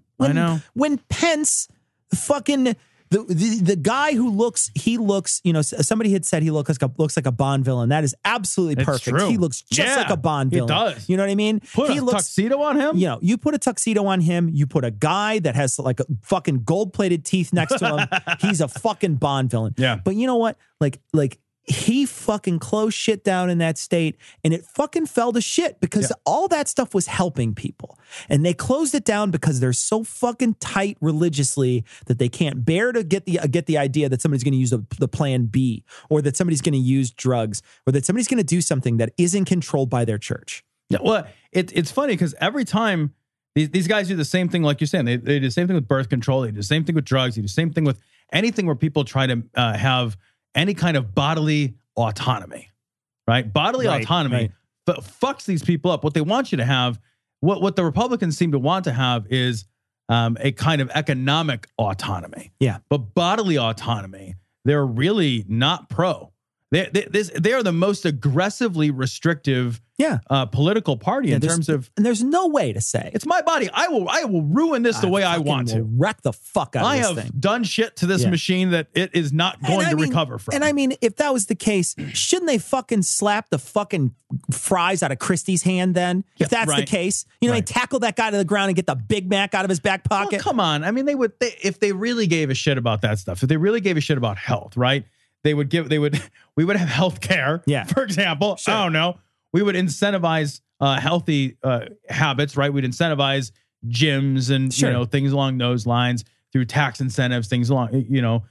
when Pence fucking the guy who looks, somebody had said he looks like a Bond villain. That is absolutely perfect. True. He looks just like a Bond villain. He does. You know what I mean? Put a tuxedo on him? You put a tuxedo on him. You put a guy that has like fucking gold-plated teeth next to him. He's a fucking Bond villain. Yeah. But you know what? Like he fucking closed shit down in that state, and it fucking fell to shit because all that stuff was helping people. And they closed it down because they're so fucking tight religiously that they can't bear to get the idea that somebody's going to use the plan B, or that somebody's going to use drugs, or that somebody's going to do something that isn't controlled by their church. Yeah, well, it's funny because every time these guys do the same thing, like you're saying, they do the same thing with birth control, they do the same thing with drugs, they do the same thing with anything where people try to have any kind of bodily autonomy, right? Bodily autonomy fucks these people up. What they want you to have, what the Republicans seem to want to have is a kind of economic autonomy. Yeah. But bodily autonomy, they're really not pro. They are the most aggressively restrictive political party in terms of, and there's no way to say it's my body. I will ruin this the way I want to. Wreck the fuck out of this thing. I have done shit to this machine that it is not going to recover from. And I mean, if that was the case, shouldn't they fucking slap the fucking fries out of Christie's hand then? If that's the case, they tackle that guy to the ground and get the Big Mac out of his back pocket. Well, come on. I mean, if they really gave a shit about that stuff, if they really gave a shit about health, right? We would have health care, for example. Sure. I don't know. We would incentivize healthy habits, right? We'd incentivize gyms and things along those lines through tax incentives, things along,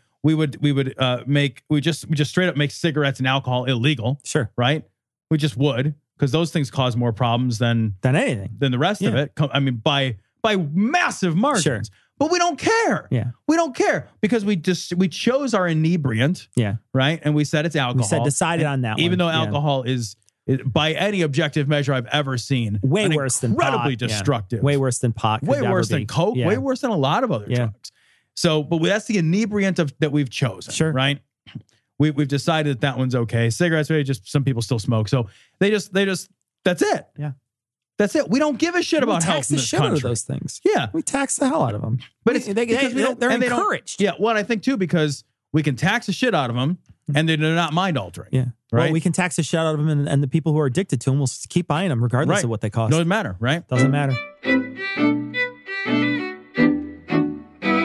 we just straight up make cigarettes and alcohol illegal. Sure. Right? We just would, because those things cause more problems than anything, than the rest of it. I mean, by massive margins. Sure. But we don't care. Yeah. We don't care because we chose our inebriant. Yeah. Right. And we said it's alcohol. We decided on that even one. Though alcohol is, by any objective measure I've ever seen, way worse than pot. Incredibly destructive. Way worse than pot. Way worse than Coke. Yeah. Way worse than a lot of other drugs. So, but that's the inebriant that we've chosen. Sure. Right. We've decided that one's okay. Cigarettes, just some people still smoke. So they just that's it. Yeah. That's it. We don't give a shit about health in this country. We tax the shit out of those things. Yeah. We tax the hell out of them. But they're encouraged. Well, I think too, because we can tax the shit out of them and they're not mind altering. Yeah. Right. Well, we can tax the shit out of them and the people who are addicted to them will keep buying them regardless of what they cost. Doesn't matter, right? Doesn't matter.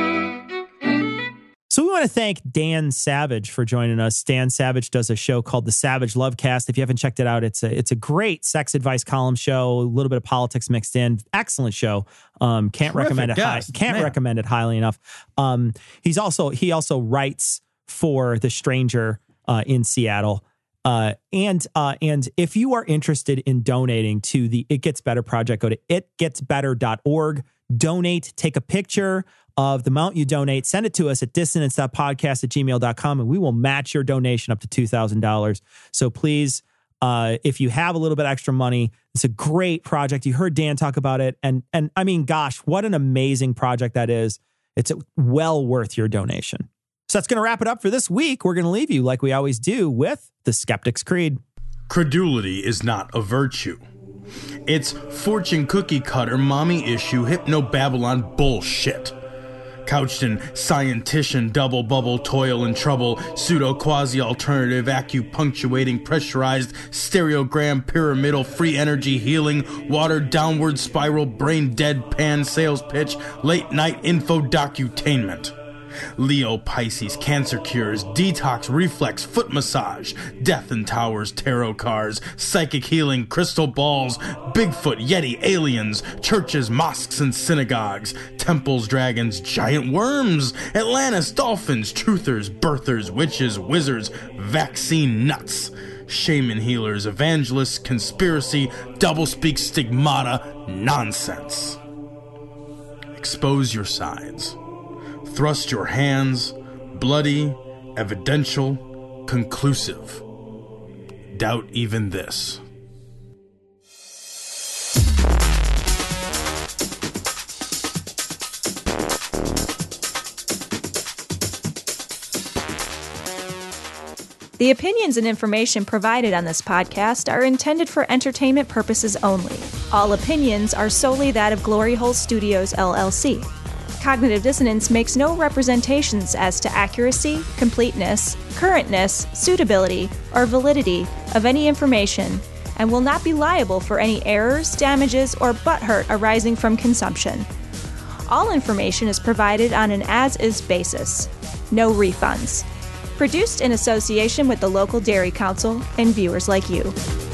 So we want to thank Dan Savage for joining us. Dan Savage does a show called The Savage Lovecast. If you haven't checked it out, it's a great sex advice column show, a little bit of politics mixed in. Excellent show. Can't recommend it highly enough. He also writes for The Stranger in Seattle. And if you are interested in donating to the It Gets Better project, go to itgetsbetter.org. Donate, take a picture of the amount you donate, send it to us at dissonance.podcast@gmail.com, and we will match your donation up to $2,000. So please, if you have a little bit extra money, it's a great project. You heard Dan talk about it. And I mean, gosh, what an amazing project that is. It's well worth your donation. So that's going to wrap it up for this week. We're going to leave you, like we always do, with the Skeptic's Creed. Credulity is not a virtue. It's fortune cookie cutter, mommy issue, hypno-Babylon bullshit. Couched in scientician, double bubble, toil and trouble, pseudo quasi-alternative, acupunctuating, pressurized, stereogram, pyramidal, free energy healing, watered downward spiral, brain deadpan sales pitch, late night info docutainment. Leo, Pisces, cancer cures, detox, reflex, foot massage, death and towers, tarot cards, psychic healing, crystal balls, Bigfoot, Yeti, aliens, churches, mosques and synagogues, temples, dragons, giant worms, Atlantis, dolphins, truthers, birthers, witches, wizards, vaccine nuts, shaman healers, evangelists, conspiracy, doublespeak, stigmata, nonsense. Expose your sides. Thrust your hands, bloody, evidential, conclusive. Doubt even this. The opinions and information provided on this podcast are intended for entertainment purposes only. All opinions are solely that of Glory Hole Studios, LLC. Cognitive Dissonance makes no representations as to accuracy, completeness, currentness, suitability, or validity of any information, and will not be liable for any errors, damages, or butthurt arising from consumption. All information is provided on an as-is basis. No refunds. Produced in association with the local Dairy Council and viewers like you.